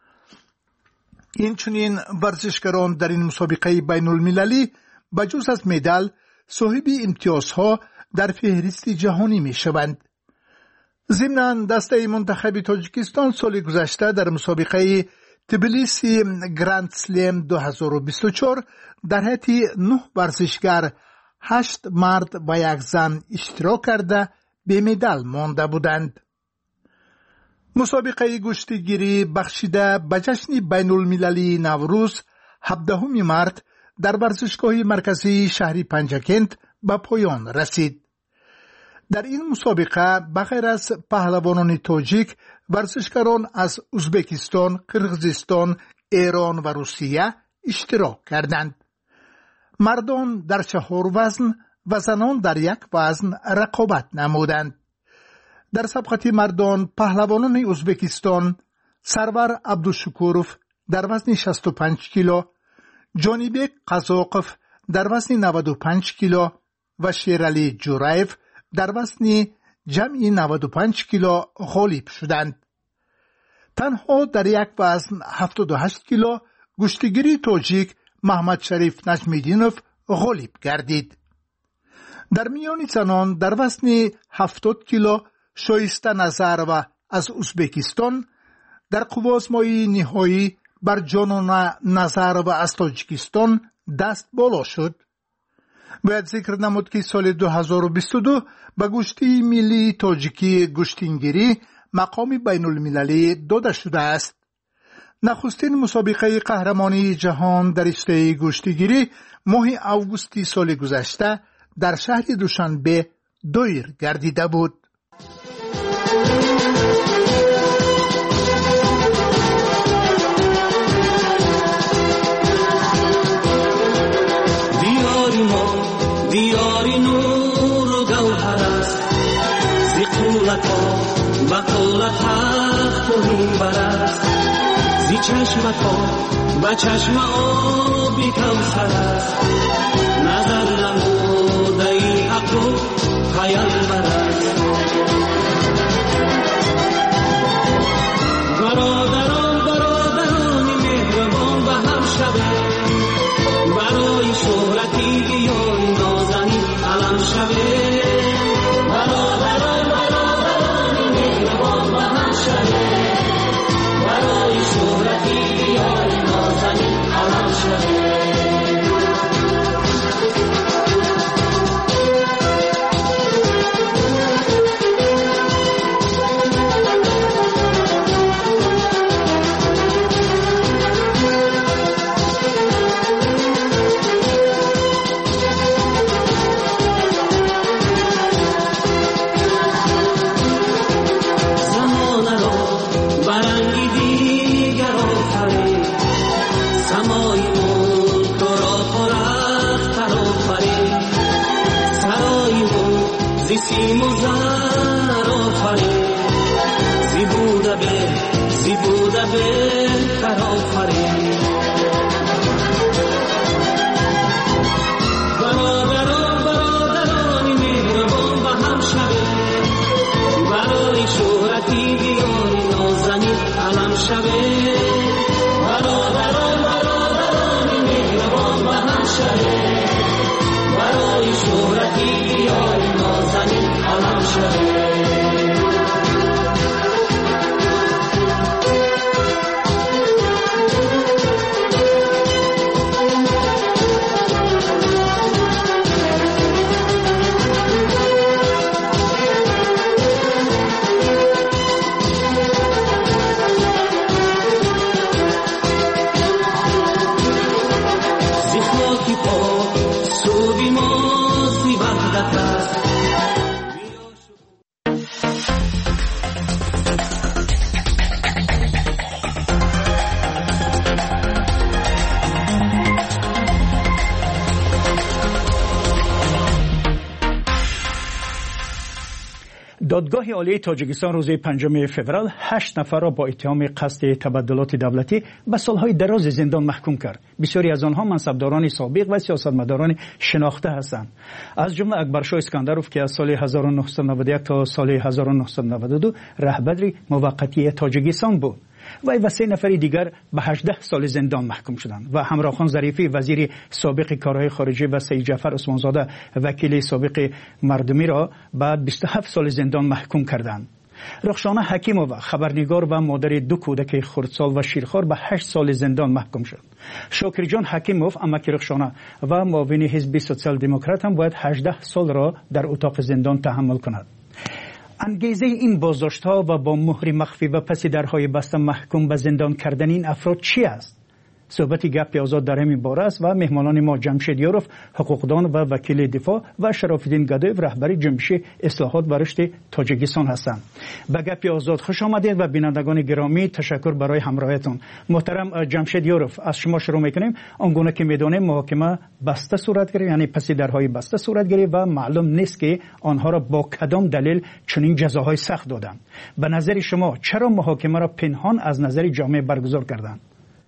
اینچنین ورزشکاران در این مسابقه بین المللی بجز از مدال صاحب امتیازها در فهرست جهانی می شوند. ضمناً دسته منتخب تاجیکستان سال گذشته در مسابقه تبلیسی گراند سلم 2024 در حیث 9 ورزشکار 8 مرد و 1 زن اشتراک کرده به مدال مانده بودند. مسابقه گشتیگیری بخشیده به جشن بین المللی نوروز 17 مارد در ورزشگاه مرکزی شهر پنجکند به پایان رسید. در این مسابقه بغیر از پهلوانان تاجیک، ورزشکاران از ازبکستان، قرقیزستان، ایران و روسیه اشتراک کردند. مردان در 4 وزن و زنان در 1 وزن رقابت نمودند. در سبقت مردان پهلوانان ازبکستان سرور عبدالشکورف در وزن 65 کیلو، جانیبک قزاقف در وزن 95 کیلو و شیرعلی جورایف در وزن جمعی 95 کیلو غالب شدند. تنها در 1 وزن 78 کیلو گشتیگیری تاجیک محمد شریف نجمیدینوف غالب گردید. در میان زنان در وزن 70 کیلو شایسته نظر و از ازبکستان در قواسمایی نهایی بر جانان نظر و از تاجیکستان دست بالا شد. باید ذکر نمود که سال 2022 به گشتی ملی تاجیکی گشتینگیری مقام بین المللی داده شده است. نخستین مسابقه قهرمانی جهان در رشته گشتیگیری ماه اوگوست سال گذشته در شهر دوشنبه دایر گردیده بود. دیاری نور و گوهر است، زی قولت ها و قولت حق و منبر است، زی چشمت ها و چشم آبی کوثر است، نظر نموده ای حق و پیامبر است. برادران مهربان به هم شده، برای شهرتی بیای نازنین علم شده. برادران مهربان به هم شده، برای شهرتی بیای نازنین علم شده. سیم و زر آفرین، زی بوده به کر آفرین. برادران مهربان به هم شده، برای شهرتی بیای نازنین علم شده. برادران مهربان به هم شده، برای شهرتی بیای نازنین علم شده. دادگاه عالی تاجیکستان روز 5 فوریه 8 نفر را با اتهام قصد تبدلات دولتی به سالهای دراز زندان محکوم کرد. بسیاری از آنها منصبداران سابق و سیاستمداران شناخته هستند. از جمله اکبرشاه اسکندروف که از سال 1991 تا سال 1992 رهبر موقتی تاجیکستان بود. و 3 نفر دیگر به 18 سال زندان محکوم شدند و همراهخان ظریفی وزیر سابق کارهای خارجه و سید جعفر عثمانزاده وکیل سابق مردمی را به 27 سال زندان محکوم کردند. رخشانه حکیمووا خبرنگار و مادر 2 کودک خردسال و شیرخوار به 8 سال زندان محکوم شد. شاکرجان حکیموف امک رخشانه و معاون حزب سوسیال دموکرات هم باید 18 سال را در اتاق زندان تحمل کند. انگیزه این بازداشت‌ها و با مهر مخفی و پس درهای بسته محکوم به زندان کردن این افراد چی است؟ صحبت گپ آزاد در همین باره است و مهمانان ما جمشید یاروف حقوقدان و وکیل دفاع و شراف‌الدین گدایف رهبر جنبش اصلاحات و رشد تاجیکستان هستند. به گپ آزاد خوش آمدید و بینندگان گرامی تشکر برای همراهیتون. محترم جمشید یاروف، از شما شروع می‌کنیم. آنگونه که می‌دانیم محاکمه بسته صورت گرفت، یعنی پس درهای بسته صورت گرفت و معلوم نیست که آنها را با کدام دلیل چنین جزاهای سخت دادند. به نظر شما چرا محاکمه را پنهان از نظر جامعه برگزار کردند؟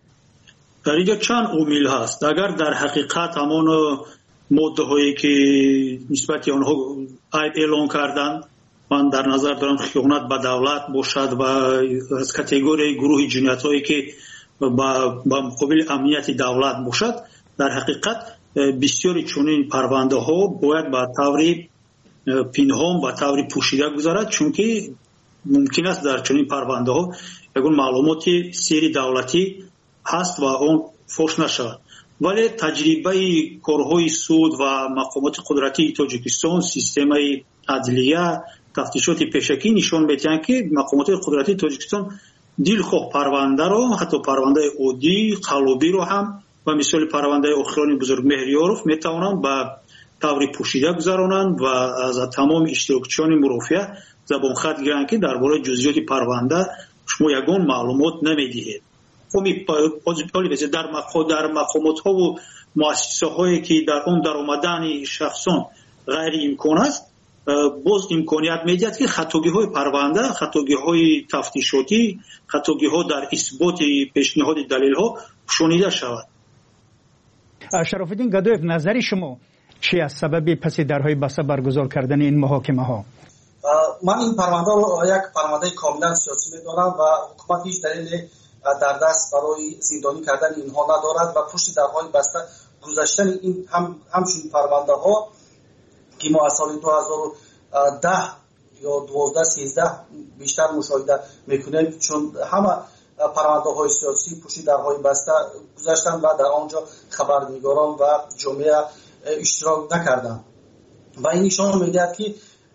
در اینجا چند عامل هست. اگر در حقیقت همان ماده هایی که نسبت آنها عیب اعلان کردند، من در نظر دارم خیانت به دولت باشد و از کاتگوری گروه جنایت هایی که با مقابل امنیت دولت باشد، در حقیقت بسیاری چنین پرونده ها باید به طور پنهان و طور پوشیده گذارد، چون که ممکن است در چنین پرونده ها یگان معلومات سری دولتی هست و اون فوش نشود. ولی تجربه کارهای سود و مقامات قدرتی تاجیکستان، سیستم عدلیه، تفتیشات پیشکی نشان می‌دهند که مقامات قدرتی تاجیکستان دلخواه پرونده را، حتی پرونده عادی قلبی را هم و مثال پرونده آخران بزرگ مهریاروف میتوانند به طور پوشیده گذرانند و از تمام اشتراکچیان مرافعه زبان خط گیرند که درباره جزئیات پرونده شما یگان معلومات نمیدهید. در مقامات ها و مؤسسه هایی که در اون در آمدن شخصان غیر امکان است، باز امکانیت میدهد که خطاگی های پرونده، خطاگی های تفتیشاتی، خطاگی ها در اثبات پیشنهاد دلیل ها شنیده شود. شراف‌الدین گدایف، نظر شما چی از سبب پس درهای بسته برگزار کردن این محاکمه ها؟ من این پرونده رو یک پرونده کاملا سیاسی میدانم و حکومت هیچ دلیل در دست برای زندانی کردن اینها ندارد و پشت درهای بسته گذاشتن این همچنین پرونده ها که ما از سال 2010 یا 12-13 بیشتر مشاهده میکنیم، چون همه پرونده های سیاسی پشت درهای بسته گذاشتن و در آنجا خبرنگاران و جامعه اشتراک نکردند و این نشان میدهد که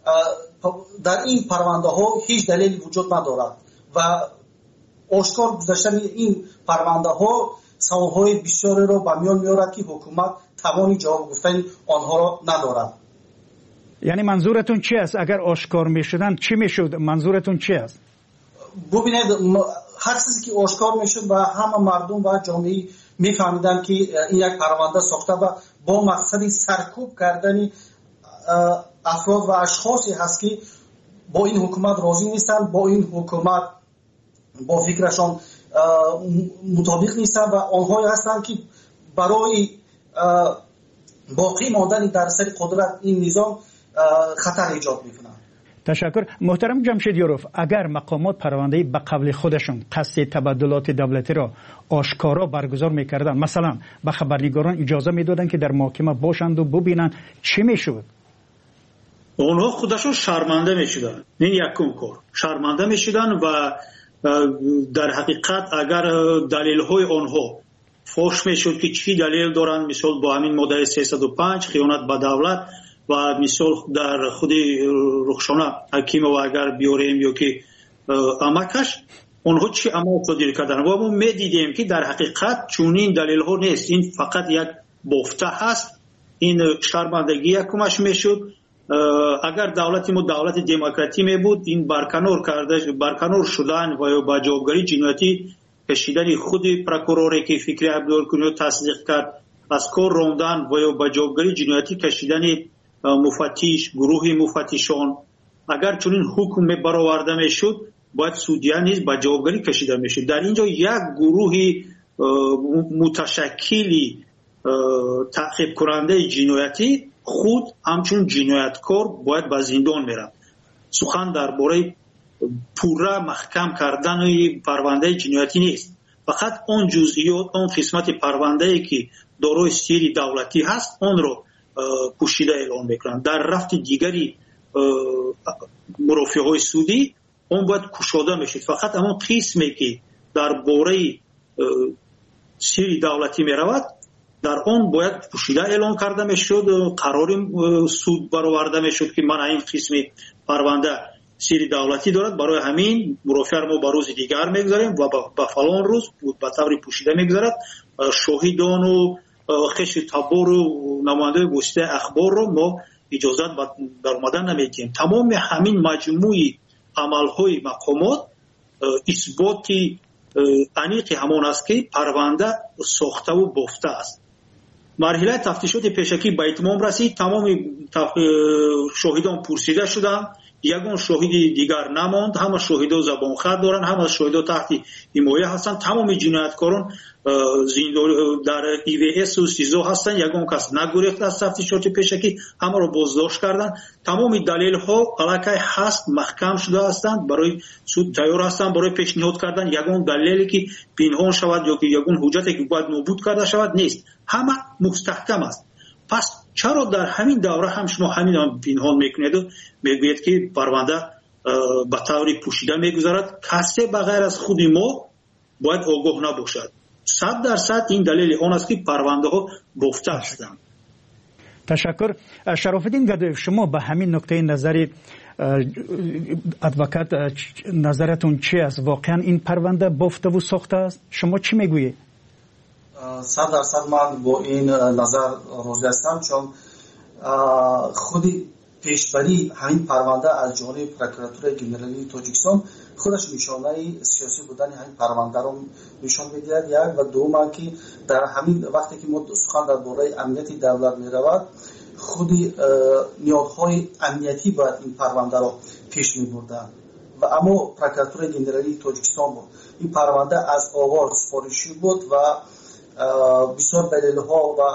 در این پرونده ها هیچ دلیلی وجود ندارد و آشکار گذاشتن این پرونده ها سوالهای بسیاری را به میان میارد که حکومت توانی جواب گفتن آنها را ندارد. یعنی منظورتون چی است؟ اگر آشکار میشدن چی میشد؟ منظورتون چی است؟ ببینید، هر چیزی که آشکار میشد و همه مردم و جامعه میفهمیدن که این یک پرونده ساخته و با مقصد سرکوب کردن افراد و اشخاصی هست که با این حکومت راضی نیستند، با این حکومت با فکرشان مطابق نیستن و آنهایی هستند که برای باقی ماندن در سر قدرت این نظام خطر ایجاد میکنند. تشکر. محترم جمشید یاروف، اگر مقامات پرونده به قبل خودشون قصد تبدلات دولتی را آشکارا برگزار میکردن، مثلا به خبرنگاران اجازه میدادن که در محاکمه باشند و ببینند، چی میشد؟ اونها خودشون شرمنده میشدن. این یکم کار شرمنده میشدن و در حقیقت اگر دلیل های آنها فوش میشد که چی دلیل دارن، مثال با همین ماده 305 خیانت به دولت و مثال در خود رخشانه حکیم و اگر بیاریم یا که امکش آنها چی عمل صادر کردن و ما میدیدیم که در حقیقت چونین دلیل ها نیست، این فقط یک بافته هست. این شرمندگی یکمش میشد. اگر دولت ما دولت دموکراتی می بود، این برکنار شدن و با جوابگری جنایتی کشیدن خود پروکوروری که فکری عبدالکنی تصدیق کرد، از کار راندن و با جوابگری جنایتی کشیدن مفتش، گروه مفتشان اگر چنین حکم برآورده میشد باید سودیا نیز به جوابگری کشیده میشد. در اینجا یک گروه متشکلی تعقیب کننده جنایتی خود همچون جنایتکار باید به زندان میرن. سخن درباره پورا محکم کردن پرونده جنایتی نیست، فقط اون جزئیات، اون قسمت پرونده ای که دارای سیر دولتی هست اون رو پوشیده اعلام میکنن. در رفت دیگری مرافعه های سودی اون باید کشوده میشه. فقط همون قسمی که درباره سیر دولتی میرود در اون باید پوشیده اعلام کرده میشد، قرار سود برآورده میشد که من این قسمی پرونده سیر دولتی دارد، برای همین مرافعه ما به روز دیگر میگذاریم و به فلان روز به طور پوشیده میگذارد. شاهدان و خش تبار و نماینده گسته اخبار رو ما اجازت در اومدن نمیدیم. تمام همین مجموعی عملهای مقامات اثباتی انیق همان است که پرونده ساخته و بافته است. مرحله تفتیشات پیشکی به اتمام رسید. تمام شاهدان پرسیده شدند، یگان شاهدی دیگر نماند. همه شاهدا زبان خط دارند، همه شاهدا تحت حمایه هستند. تمام جنایتکاران در EVS و سیزو هستند. یگان کس نگریخت از تفتیشات پیشکی، همه را بازداشت کردند. تمام دلیل ها علاقه هست محکم شده هستند، برای سود تیار هستند برای پیشنهاد کردن یگان دلیلی که پنهان شود یا که یگان حجتی که باید نابود کرده شود نیست. همه مستحکم است. پس چرا در همین دوره هم شما همین پنهان میکنید و میگوید که پرونده به طوری پوشیده میگذارد؟ کسی بغیر از خود ما باید آگاه نباشد. 100% این دلیل آن است که پرونده ها بافته هستند. تشکر. شرافالدین گدایف، شما به همین نقطه نظر ادوکات نظرتون چی است؟ واقعا این پرونده بافته و ساخته است؟ شما چی میگویید؟ 100% من با این نظر راضی هستم، چون خودی پیشبری همین پرونده از جانب پروکراتور گنرالی تاجیکستان خودش نشانه سیاسی بودن همین پرونده رو نشان می‌دهد. یک و دوم که در همین وقتی که ما سخن درباره امنیت دولت می‌رود، خودی نیازهای امنیتی باید این پرونده رو پیش می‌بردن و اما پروکراتور گنرالی تاجیکستان بود. این پرونده از آغاز سفارشی بود و بسیار دلیل‌ها و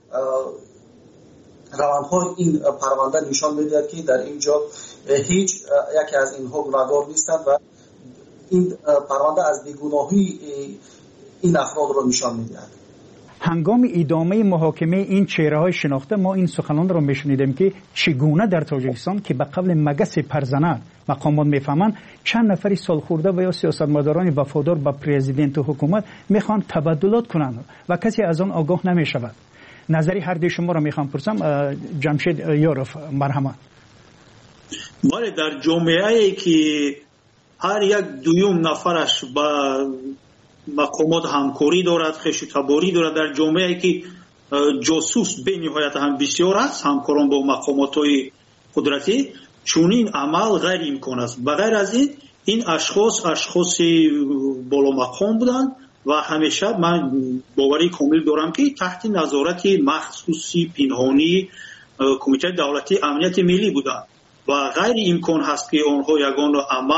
روندهای این پرونده نشان می‌دهد که در اینجا هیچ یکی از اینها گناهکار نیستند و این پرونده از بیگناهی این افراد را نشان می‌دهد. هنگام ادامه محاکمه این چهره‌های شناخته ما این سخنان را می‌شنیدیم که چگونه در تاجیکستان که به قبل مگس پرزنه مقامات میفهمند چند نفری سالخورده و یا سیاستمداران وفادار به پرزیدنت و حکومت میخوان تبادلات کنند و کسی از آن آگاه نمیشود. نظری هر دوی شما را میخوام پرسم. جمشید یاروف، مرحمت. بله، در جامعه‌ای که هر یک دویم نفرش با مقامات همکاری دارد، خشت تباری دارد، در جامعه‌ای که جاسوس به نهایت هم بسیار است، همکاران با مقامات‌های قدرتی، چونین عمل غیر امکان است. بغیر از این اشخاص بالا مقام بودند و همیشه من باوری کامل دارم که تحت نظارت مخصوصی پنهانی کمیته دولتی امنیت ملی بودند و غیر امکان هست که آنها یگان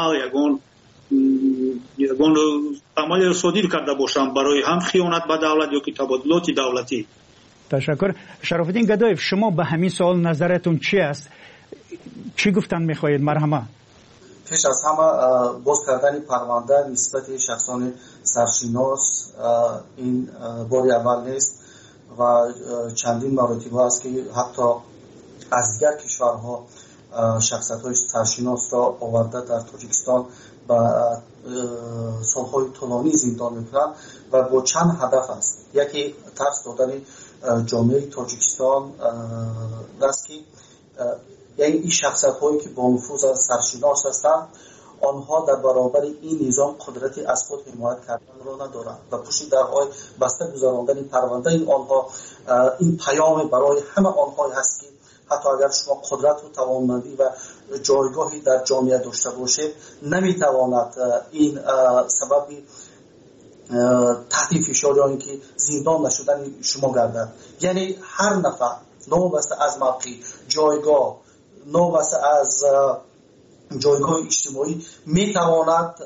عمل صادر کرده باشند برای هم خیانت به دولت یا که تبادلات دولتی. تشکر. شرافالدین گدایف، شما به همین سوال نظرتون چی است؟ چی گفتن میخواهید؟ مرحمت. پیش از همه باز کردن پرونده نسبت شخصان سرشناس این باری اول نیست و چندین مراتب است که حتی از دیگر کشورها شخصیت‌های سرشناس را آورده در تاجیکستان و سالهای طولانی زندان می‌کنند و با چند هدف است. یکی ترس دادن جامعه تاجیکستان است که یعنی این شخصیت‌هایی که با نفوذ سرشناس هستند آنها در برابر این نظام قدرتی از خود حمایت کردن را ندارند و پشت درهای بسته گذراندن پرونده آنها این پیام برای همه آنها هست که حتی اگر شما قدرت و توانمندی و جایگاهی در جامعه داشته باشید نمیتواند این سبب تحت فشار یا اینکه زندان نشدن شما گردد. یعنی هر نفر نوبسته از موقع جایگاه، نوبسته از جایگاه اجتماعی میتواند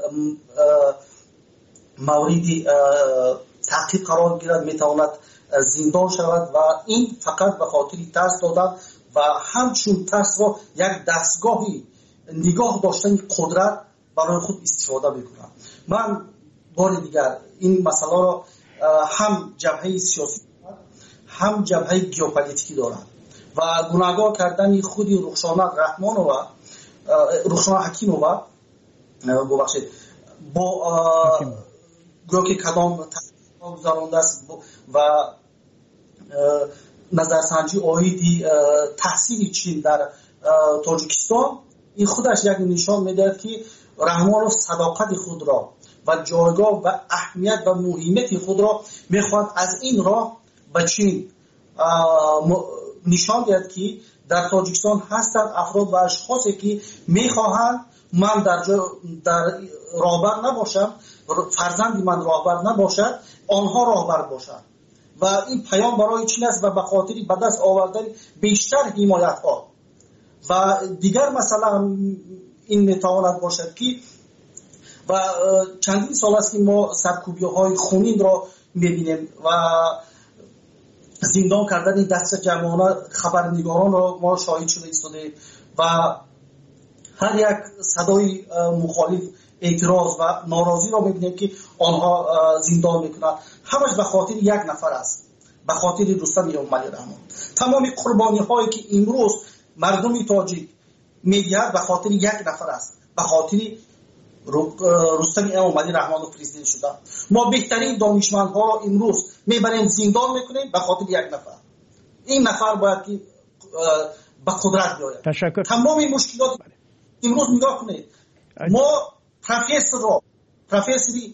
مورد تعقیب قرار گیرد، میتواند زندان شود و این فقط به خاطر ترس دادن و همچون ترس را یک دستگاهی نگاه داشتن قدرت برای خود استفاده میکنند. من بار دیگر این مسئله را هم جبهه سیاسی هم جبهه ژئوپلیتیکی دارند و گناهکار کردن خود رخشانه حکیمووا ببخشید با گروه که کدام گذرانده است و نظرسنجی آیدی تحصیل چین در تاجیکستان، این خودش یک نشان میدهد که رحمانوف صداقت خود را و جایگاه و اهمیت و مهمیت خود را میخواهد از این راه به چین نشان دهد که در تاجیکستان هستند افراد و اشخاصی که میخواهند من در راهبر نباشم، فرزند من راهبر نباشد، آنها راهبر باشند و این پیام برای چین است و به خاطر به دست آوردن بیشتر حمایت ها و دیگر مثلا این میتواند باشد که و چندین سال است که ما سرکوبی های خونین را میبینیم و زندان کردن دست جمعانه خبرنگاران را ما شاهد شده ایستادیم و هر یک صدای مخالف اعتراض و ناراضی را میبینیم که آنها زندان میکنند. همش به خاطر یک نفر است، به خاطر رستم اموملی رحمان. تمام قربانی هایی که امروز مردم تاجیک میدهد به خاطر یک نفر است، به خاطر رستم اموملی رحمان پرزیدنت شده. ما بهترین دانشمندها را امروز میبریم زندان میکنیم به خاطر یک نفر. این نفر باید که به قدرت بیاید. تشکر. تمام این مشکلات امروز نگاه کنید، ما پروفسوری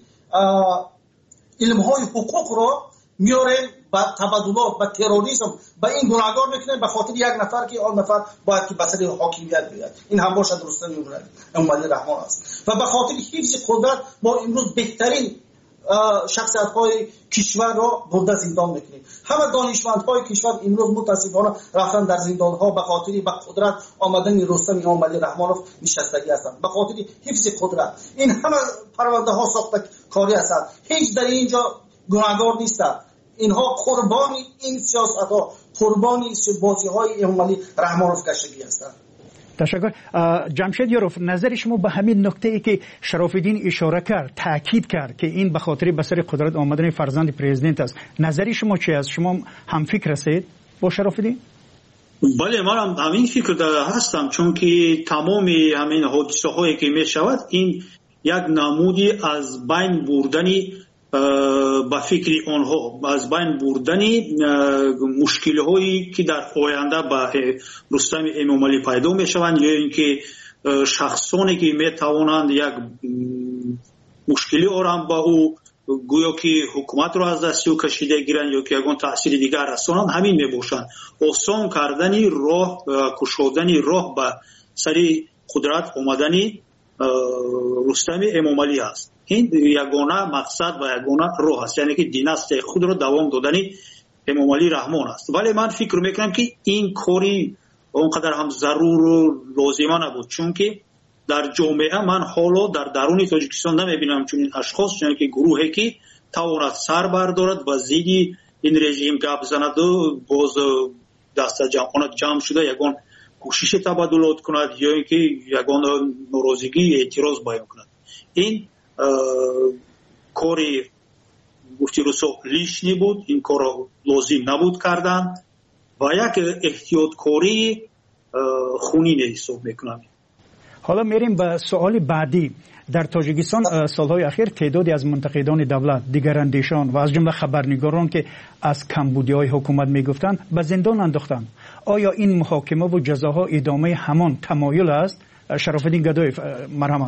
علم‌های حقوق را میاریم با تبادلات با تروریسم با این گناهکار میکنیم به خاطر یک نفر که آن نفر باید که به سر حاکمیت بیاید. این هم باشد رستم اموملی رحمان است و به خاطر حفظ قدرت ما امروز بهترین شخصیت‌های کشور را برده زندان میکنیم. همه دانشمندهای کشور امروز متاسفانه رفتن در زندان‌ها به خاطر به قدرت آمدن رستم اموملی رحمانوف نشستگی هستند، به خاطر حفظ قدرت. این همه پرونده ها ساخته کاری هستند، هیچ در اینجا گناهکار نیستند. اینها قربانی این سیاست‌ها، قربانی بازی‌های اموملی رحمانوف گشتگی هستند. تشکر. جمشید یاروف، نظر شما به همین نکته ای که شراف‌الدین اشاره کرد، تاکید کرد که این به خاطر به سر قدرت آمدن فرزند پرزیدنت است، نظر شما چی است؟ شما هم فکر هستید با شراف‌الدین؟ بله، من هم همین فکر هستم، چون که تمام همین حادثه هایی که می شود این یک نمودی از بین بردنی با فکر آنها، از بین بردنی مشکل هایی که در آینده با رستم اموملی پیدا می شوند یا اینکه شخصانی که می توانند یک مشکلی آرام با او گویا که حکومت را از دست او کشیده گیرند یا که یگان تأثیر دیگر رسانند، همین می باشند. آسان کردنی راه، کشودنی راه به سری قدرت آمدنی رستم اموملی است. این یگانه مقصد و یگانه راه است، یعنی که دیناستی خود را دوام دادنی اموملی رحمان است. ولی من فکر میکنم که این کاری اونقدر هم ضرور و لازمه نبود، چون که در جامعه من حالا در درون تاجیکستان نمیبینم چون این اشخاص، یعنی که گروهی که تواند سر بردارد و زیدی این رژیم گپ بزند و باز دست جمع شده یگان کوشش تبادلات کند یا اینکه یگان ناراضگی اعتراض بیان کند. این کاری گفتی رسو لیشنی بود، این کار لازم نبود کردن و یک احتیاطکاری خونین حساب میکنم. حالا میریم به سوال بعدی. در تاجیکستان سالهای اخیر تعدادی از منتقدان دولت، دیگراندیشان و از جمله خبرنگاران که از کمبودی‌های حکومت میگفتند به زندان انداختند. آیا این محاکمه و جزاها ادامه همان تمایل است؟ شراف‌الدین گدایی، مرحمت.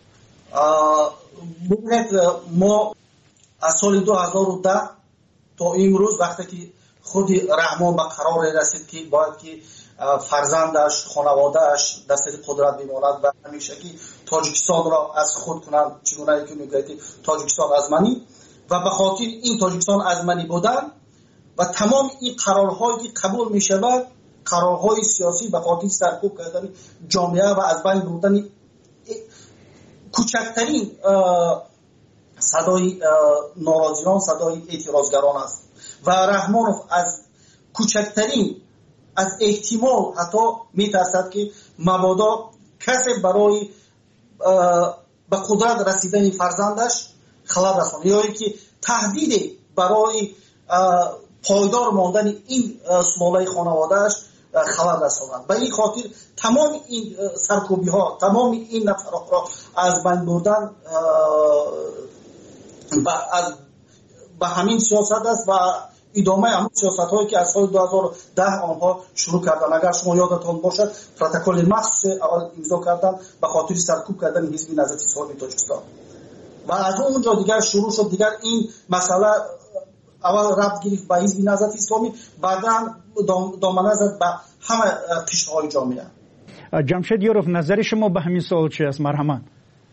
ما از سال 2010 تا امروز وقتی که خود رحمان به قرار رسید که باید که فرزندش، خانوادهش دست قدرت بماند و همیشه که تاجیکستان را از خود کنند، چگونه که میگه که تاجیکستان از منی و به خاطر این تاجیکستان از منی بودن و تمام این قرارهایی که قبول می شود، قرارهای سیاسی به خاطر سرکوب کردن جامعه و از بین بردن کوچکترین صدای ناراضیان، صدای اعتراضگران است و رحمانوف از کوچکترین از احتمال حتی میترسد که مبادا کسی برای به قدرت رسیدن فرزندش خلل رساند یا اینکه تهدید برای پایدار ماندن این سلاله خانوادهش خلل رساند. به این خاطر تمام این سرکوبی ها، تمام این نفرات را از بین بردن به همین سیاست است و ادامه همون سیاست هایی که از سال 2010 آنها شروع کردن. اگر شما یادتان باشد پروتکل مخصوص اول امضا کردن به خاطر سرکوب کردن حزب نهضت اسلامی تاجیکستان و از اونجا دیگر شروع شد. دیگر این مسئله اول ربط گرفت به حزب نهضت اسلامی، بعدا دامنه زد به همه قشرهای جامعه. جمشید یوروف، نظر شما به همین سوال چی است؟ مرحمت.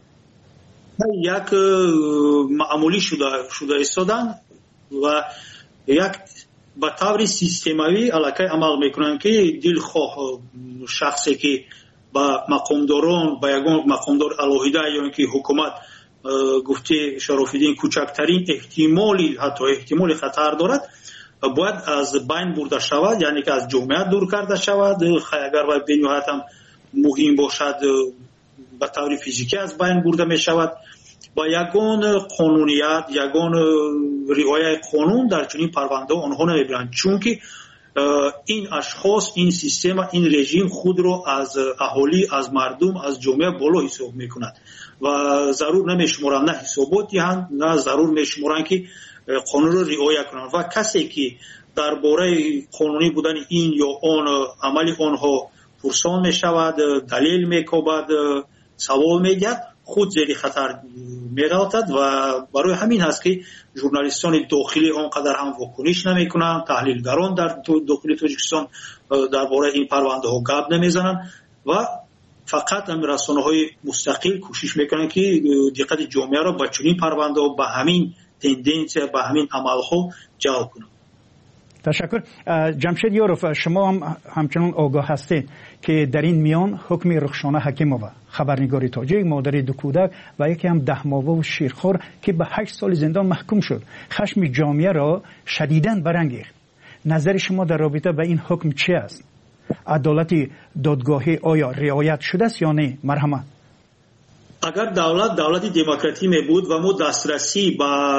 یک معمولی شده ایستادن و یک به طور سیستماوی علاقه عمل میکنن که دلخواه شخصی که با مقامداران، با یگان مقامدار الهیده یا که حکومت گفته شرافالدین کوچکترین احتمالی حتی احتمال خطر دارد باید از بین برده شود، یعنی که از جامعه دور کرده شود. اگر و بنیاد هم مهم باشد به طور فیزیکی از بین برده می شود. با یگان قانونیت، یگان رعایت قانون در چنین پرونده آنها نمیبرند، چون که این اشخاص، این سیستم، این رژیم خود را از اهالی، از مردم، از جامعه بالا حساب میکند و ضرور نمیشمارند، نه حسابات دهند، نه ضرور میشمارند که قانون را رعایت کنند و کسی که درباره قانونی بودن این یا آن عمل آنها پرسان میشود، دلیل میکوبد، سوال میگه، خود زیر خطر میراتد و برای همین هست که ژورنالیستان داخلی آنقدر هم واکنش نمیکنند، تحلیلگران در داخل تاجیکستان درباره این پرونده ها گپ نمیزنند و فقط رسانه‌های مستقل کوشش میکنند که دقت جامعه را به چنین پرونده ها، به همین تندنس، به همین عمل ها جلب کنند. تشکر. جمشید یوروف، شما هم همچنان آگاه هستید که در این میان حکم رخشانه حکیمووا، خبرنگار تاجیک، مادر دو کودک و یکی هم 10 ماهه و شیرخوار که به 8 سال زندان محکوم شد، خشم جامعه را شدیداً برانگیخت. نظر شما در رابطه با این حکم چی است؟ عدالت دادگاهی آیا رعایت شده است یا نه؟ مرحمت. اگر دولت دموکراتی می بود و ما دسترسی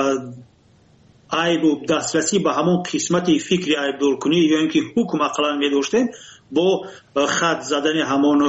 به همون قسمت فکری عیبدارکنی یا اینکه حکم اقلا می داشتیم، با خط زدن همون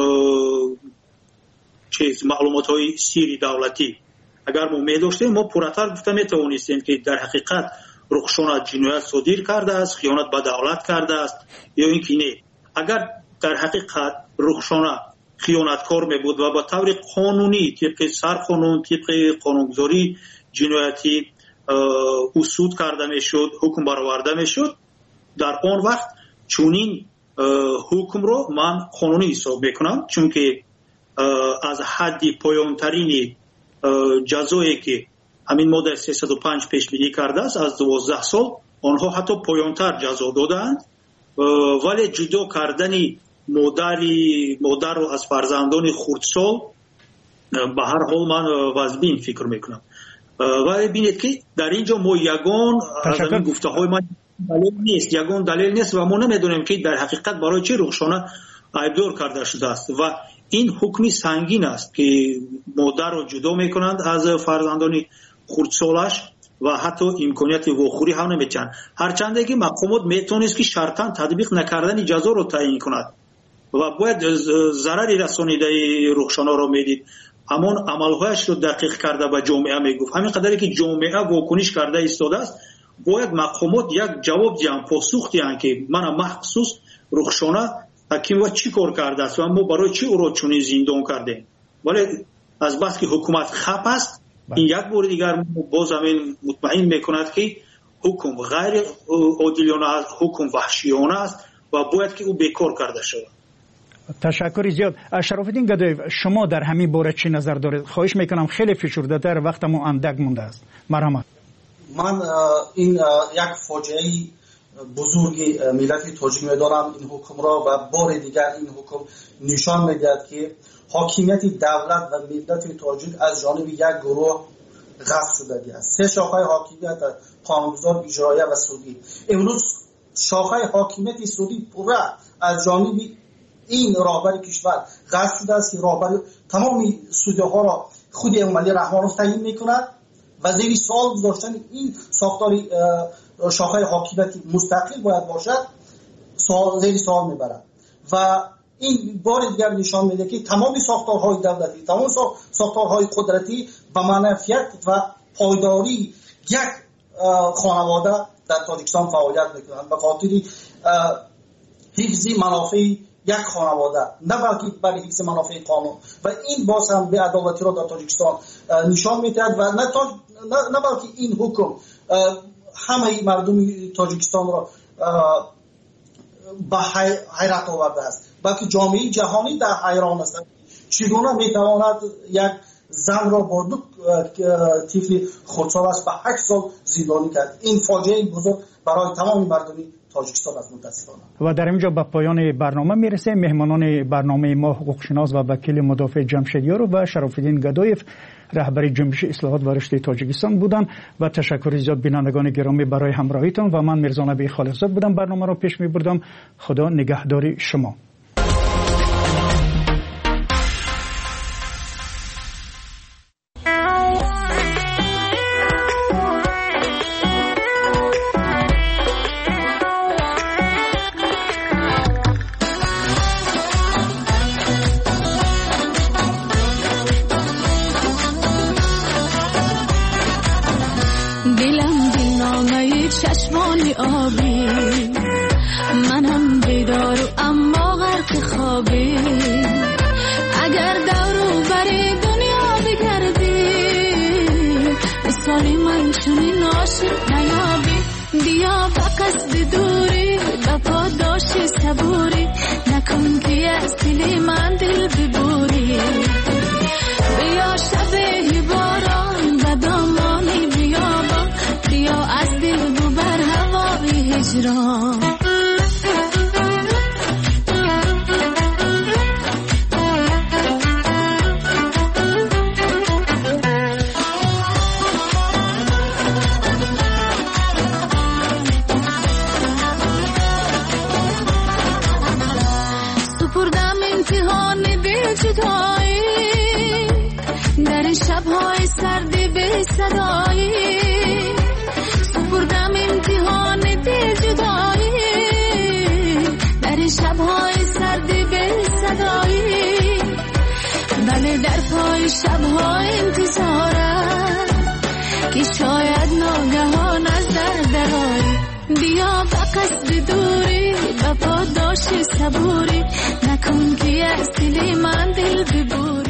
معلومات های سیری دولتی اگر ما می داشتیم، ما پراتر گفته می توانستیم که در حقیقت رخشانه جنایت صادر کرده است، خیانت به دولت کرده است یا اینکه نه. اگر در حقیقت رخشانه خیانتکار می بود و با طور قانونی طبق سرقانون، طبق قانونگذاری جنایتی اصول کرده می شد، حکم برآورده می شد، در آن وقت چونین حکم رو من قانونی حساب میکنم، چون که از حد پایانترین جزایی که همین ماده 305 پیشبینی کرده است از 12 سال، آنها حتی پایانتر جزا دادند، ولی جدا کردن مادر رو از فرزندان خردسال به هر حال من واجبین فکر میکنم. ولی بینید که در اینجا ما یگان از این گفته های من دلیل نیست و ما نمیدونیم که در حقیقت برای چه رخشانه عیبدار کرده شده است و این حکمی سنگین است که مادر رو جدا میکنند از فرزندان خردسالش و حتی امکانیت واخوری هم نمیتن، هرچند که مقامات میتونست که شرطاً تطبیق نکردن جزا رو تعیین کند و باید ضرری رسانیده رخشانه رو میدید، همون عملهایش رو دقیق کرده به جامعه میگفت. همین قدری که جامعه واکنش کرده ایستاده است، باید مقامات یک جواب دیان، پاسخ دیان که من مخصوص رخشانه حکیم و چی کار کرده است و ما برای چی او را چنین زندان کرده. ولی از بس که حکومت خپ است، این یک بار دیگر باز همین مطمئن میکند که حکم غیر عادلانه است، حکم وحشیانه است و باید که او بیکار کرده شود. تشکر زیاد. شرافالدین گدایف، شما در همین باره چی نظر دارید؟ خواهش میکنم خیلی فشرده‌تر، وقتمون اندک مونده است. مرحمت. من این یک فاجعه بزرگ ملت تاجیک میدارم این حکم را و بار دیگر این حکم نشان میدهد که حاکمیت دولت و ملت تاجیک از جانب یک گروه غصب شده است. سه شاخه حاکمیت قانونگذار، اجرایی و سودی. امروز شاخه حاکمیت سودی پورا از جانب این راهبر کشور غصب شده است که راهبر تمام سودی ها را خود امامعلی رحمانوف تعیین میکند و زیر سوال گذاشتن این ساختار شاخه حاکمیت مستقل باید باشد زیر سوال میبرد و این بار دیگر نشان میده که تمام ساختارهای دولتی، تمام ساختارهای قدرتی به منفعت و پایداری یک خانواده در تاجیکستان فعالیت میکنند به خاطر حفظ منافع یک خانواده، نه بلکه برای حفظ منافع قانون و این باز هم به عدالتی را در تاجیکستان نشان میدهد و نه بلکه این حکم همه مردم تاجیکستان را به حیرت آورده است، بلکه جامعه جهانی در حیران است چگونه میتواند یک زن را با دو طفل خردسال است به 8 سال زندانی کرد. این فاجعه بزرگ برای تمام مردم تاجیکستان است متاسفانه. و در اینجا به پایان برنامه میرسه. مهمانان برنامه ما حقوقشناس و وکیل مدافع جمشیدیار و شراف‌الدین گدایف رهبر جنبش اصلاحات و رشد تاجیکستان بودند و تشکر زیاد بینندگان گرامی برای همراهیتان و من میرزا نبی خالقزاد بودم برنامه را پیش میبردم. خدا نگهدار شما. چشمانی آبی منم بیدار اما غرق خوابی اگر دورو بری دنیا بگردی مثالی من چونی ناشی نیابی بیا با قصد دوری با پاداشی صبوری نکن که از دل من دل ببوری بیا شبه باران و دامانی بیابان بیا از دل ببر هوای هجران سپردم امتحان دل جدایی در این شب‌های سرد بی صدایی سپردم امتحان دل جدایی در این شب‌های سرد بی صدایی بله در پای شب‌های انتظارم که شاید ناگهان از در درایی بیا با قصد دوری با پاداش صبوری نکن که از دل من دل ببوری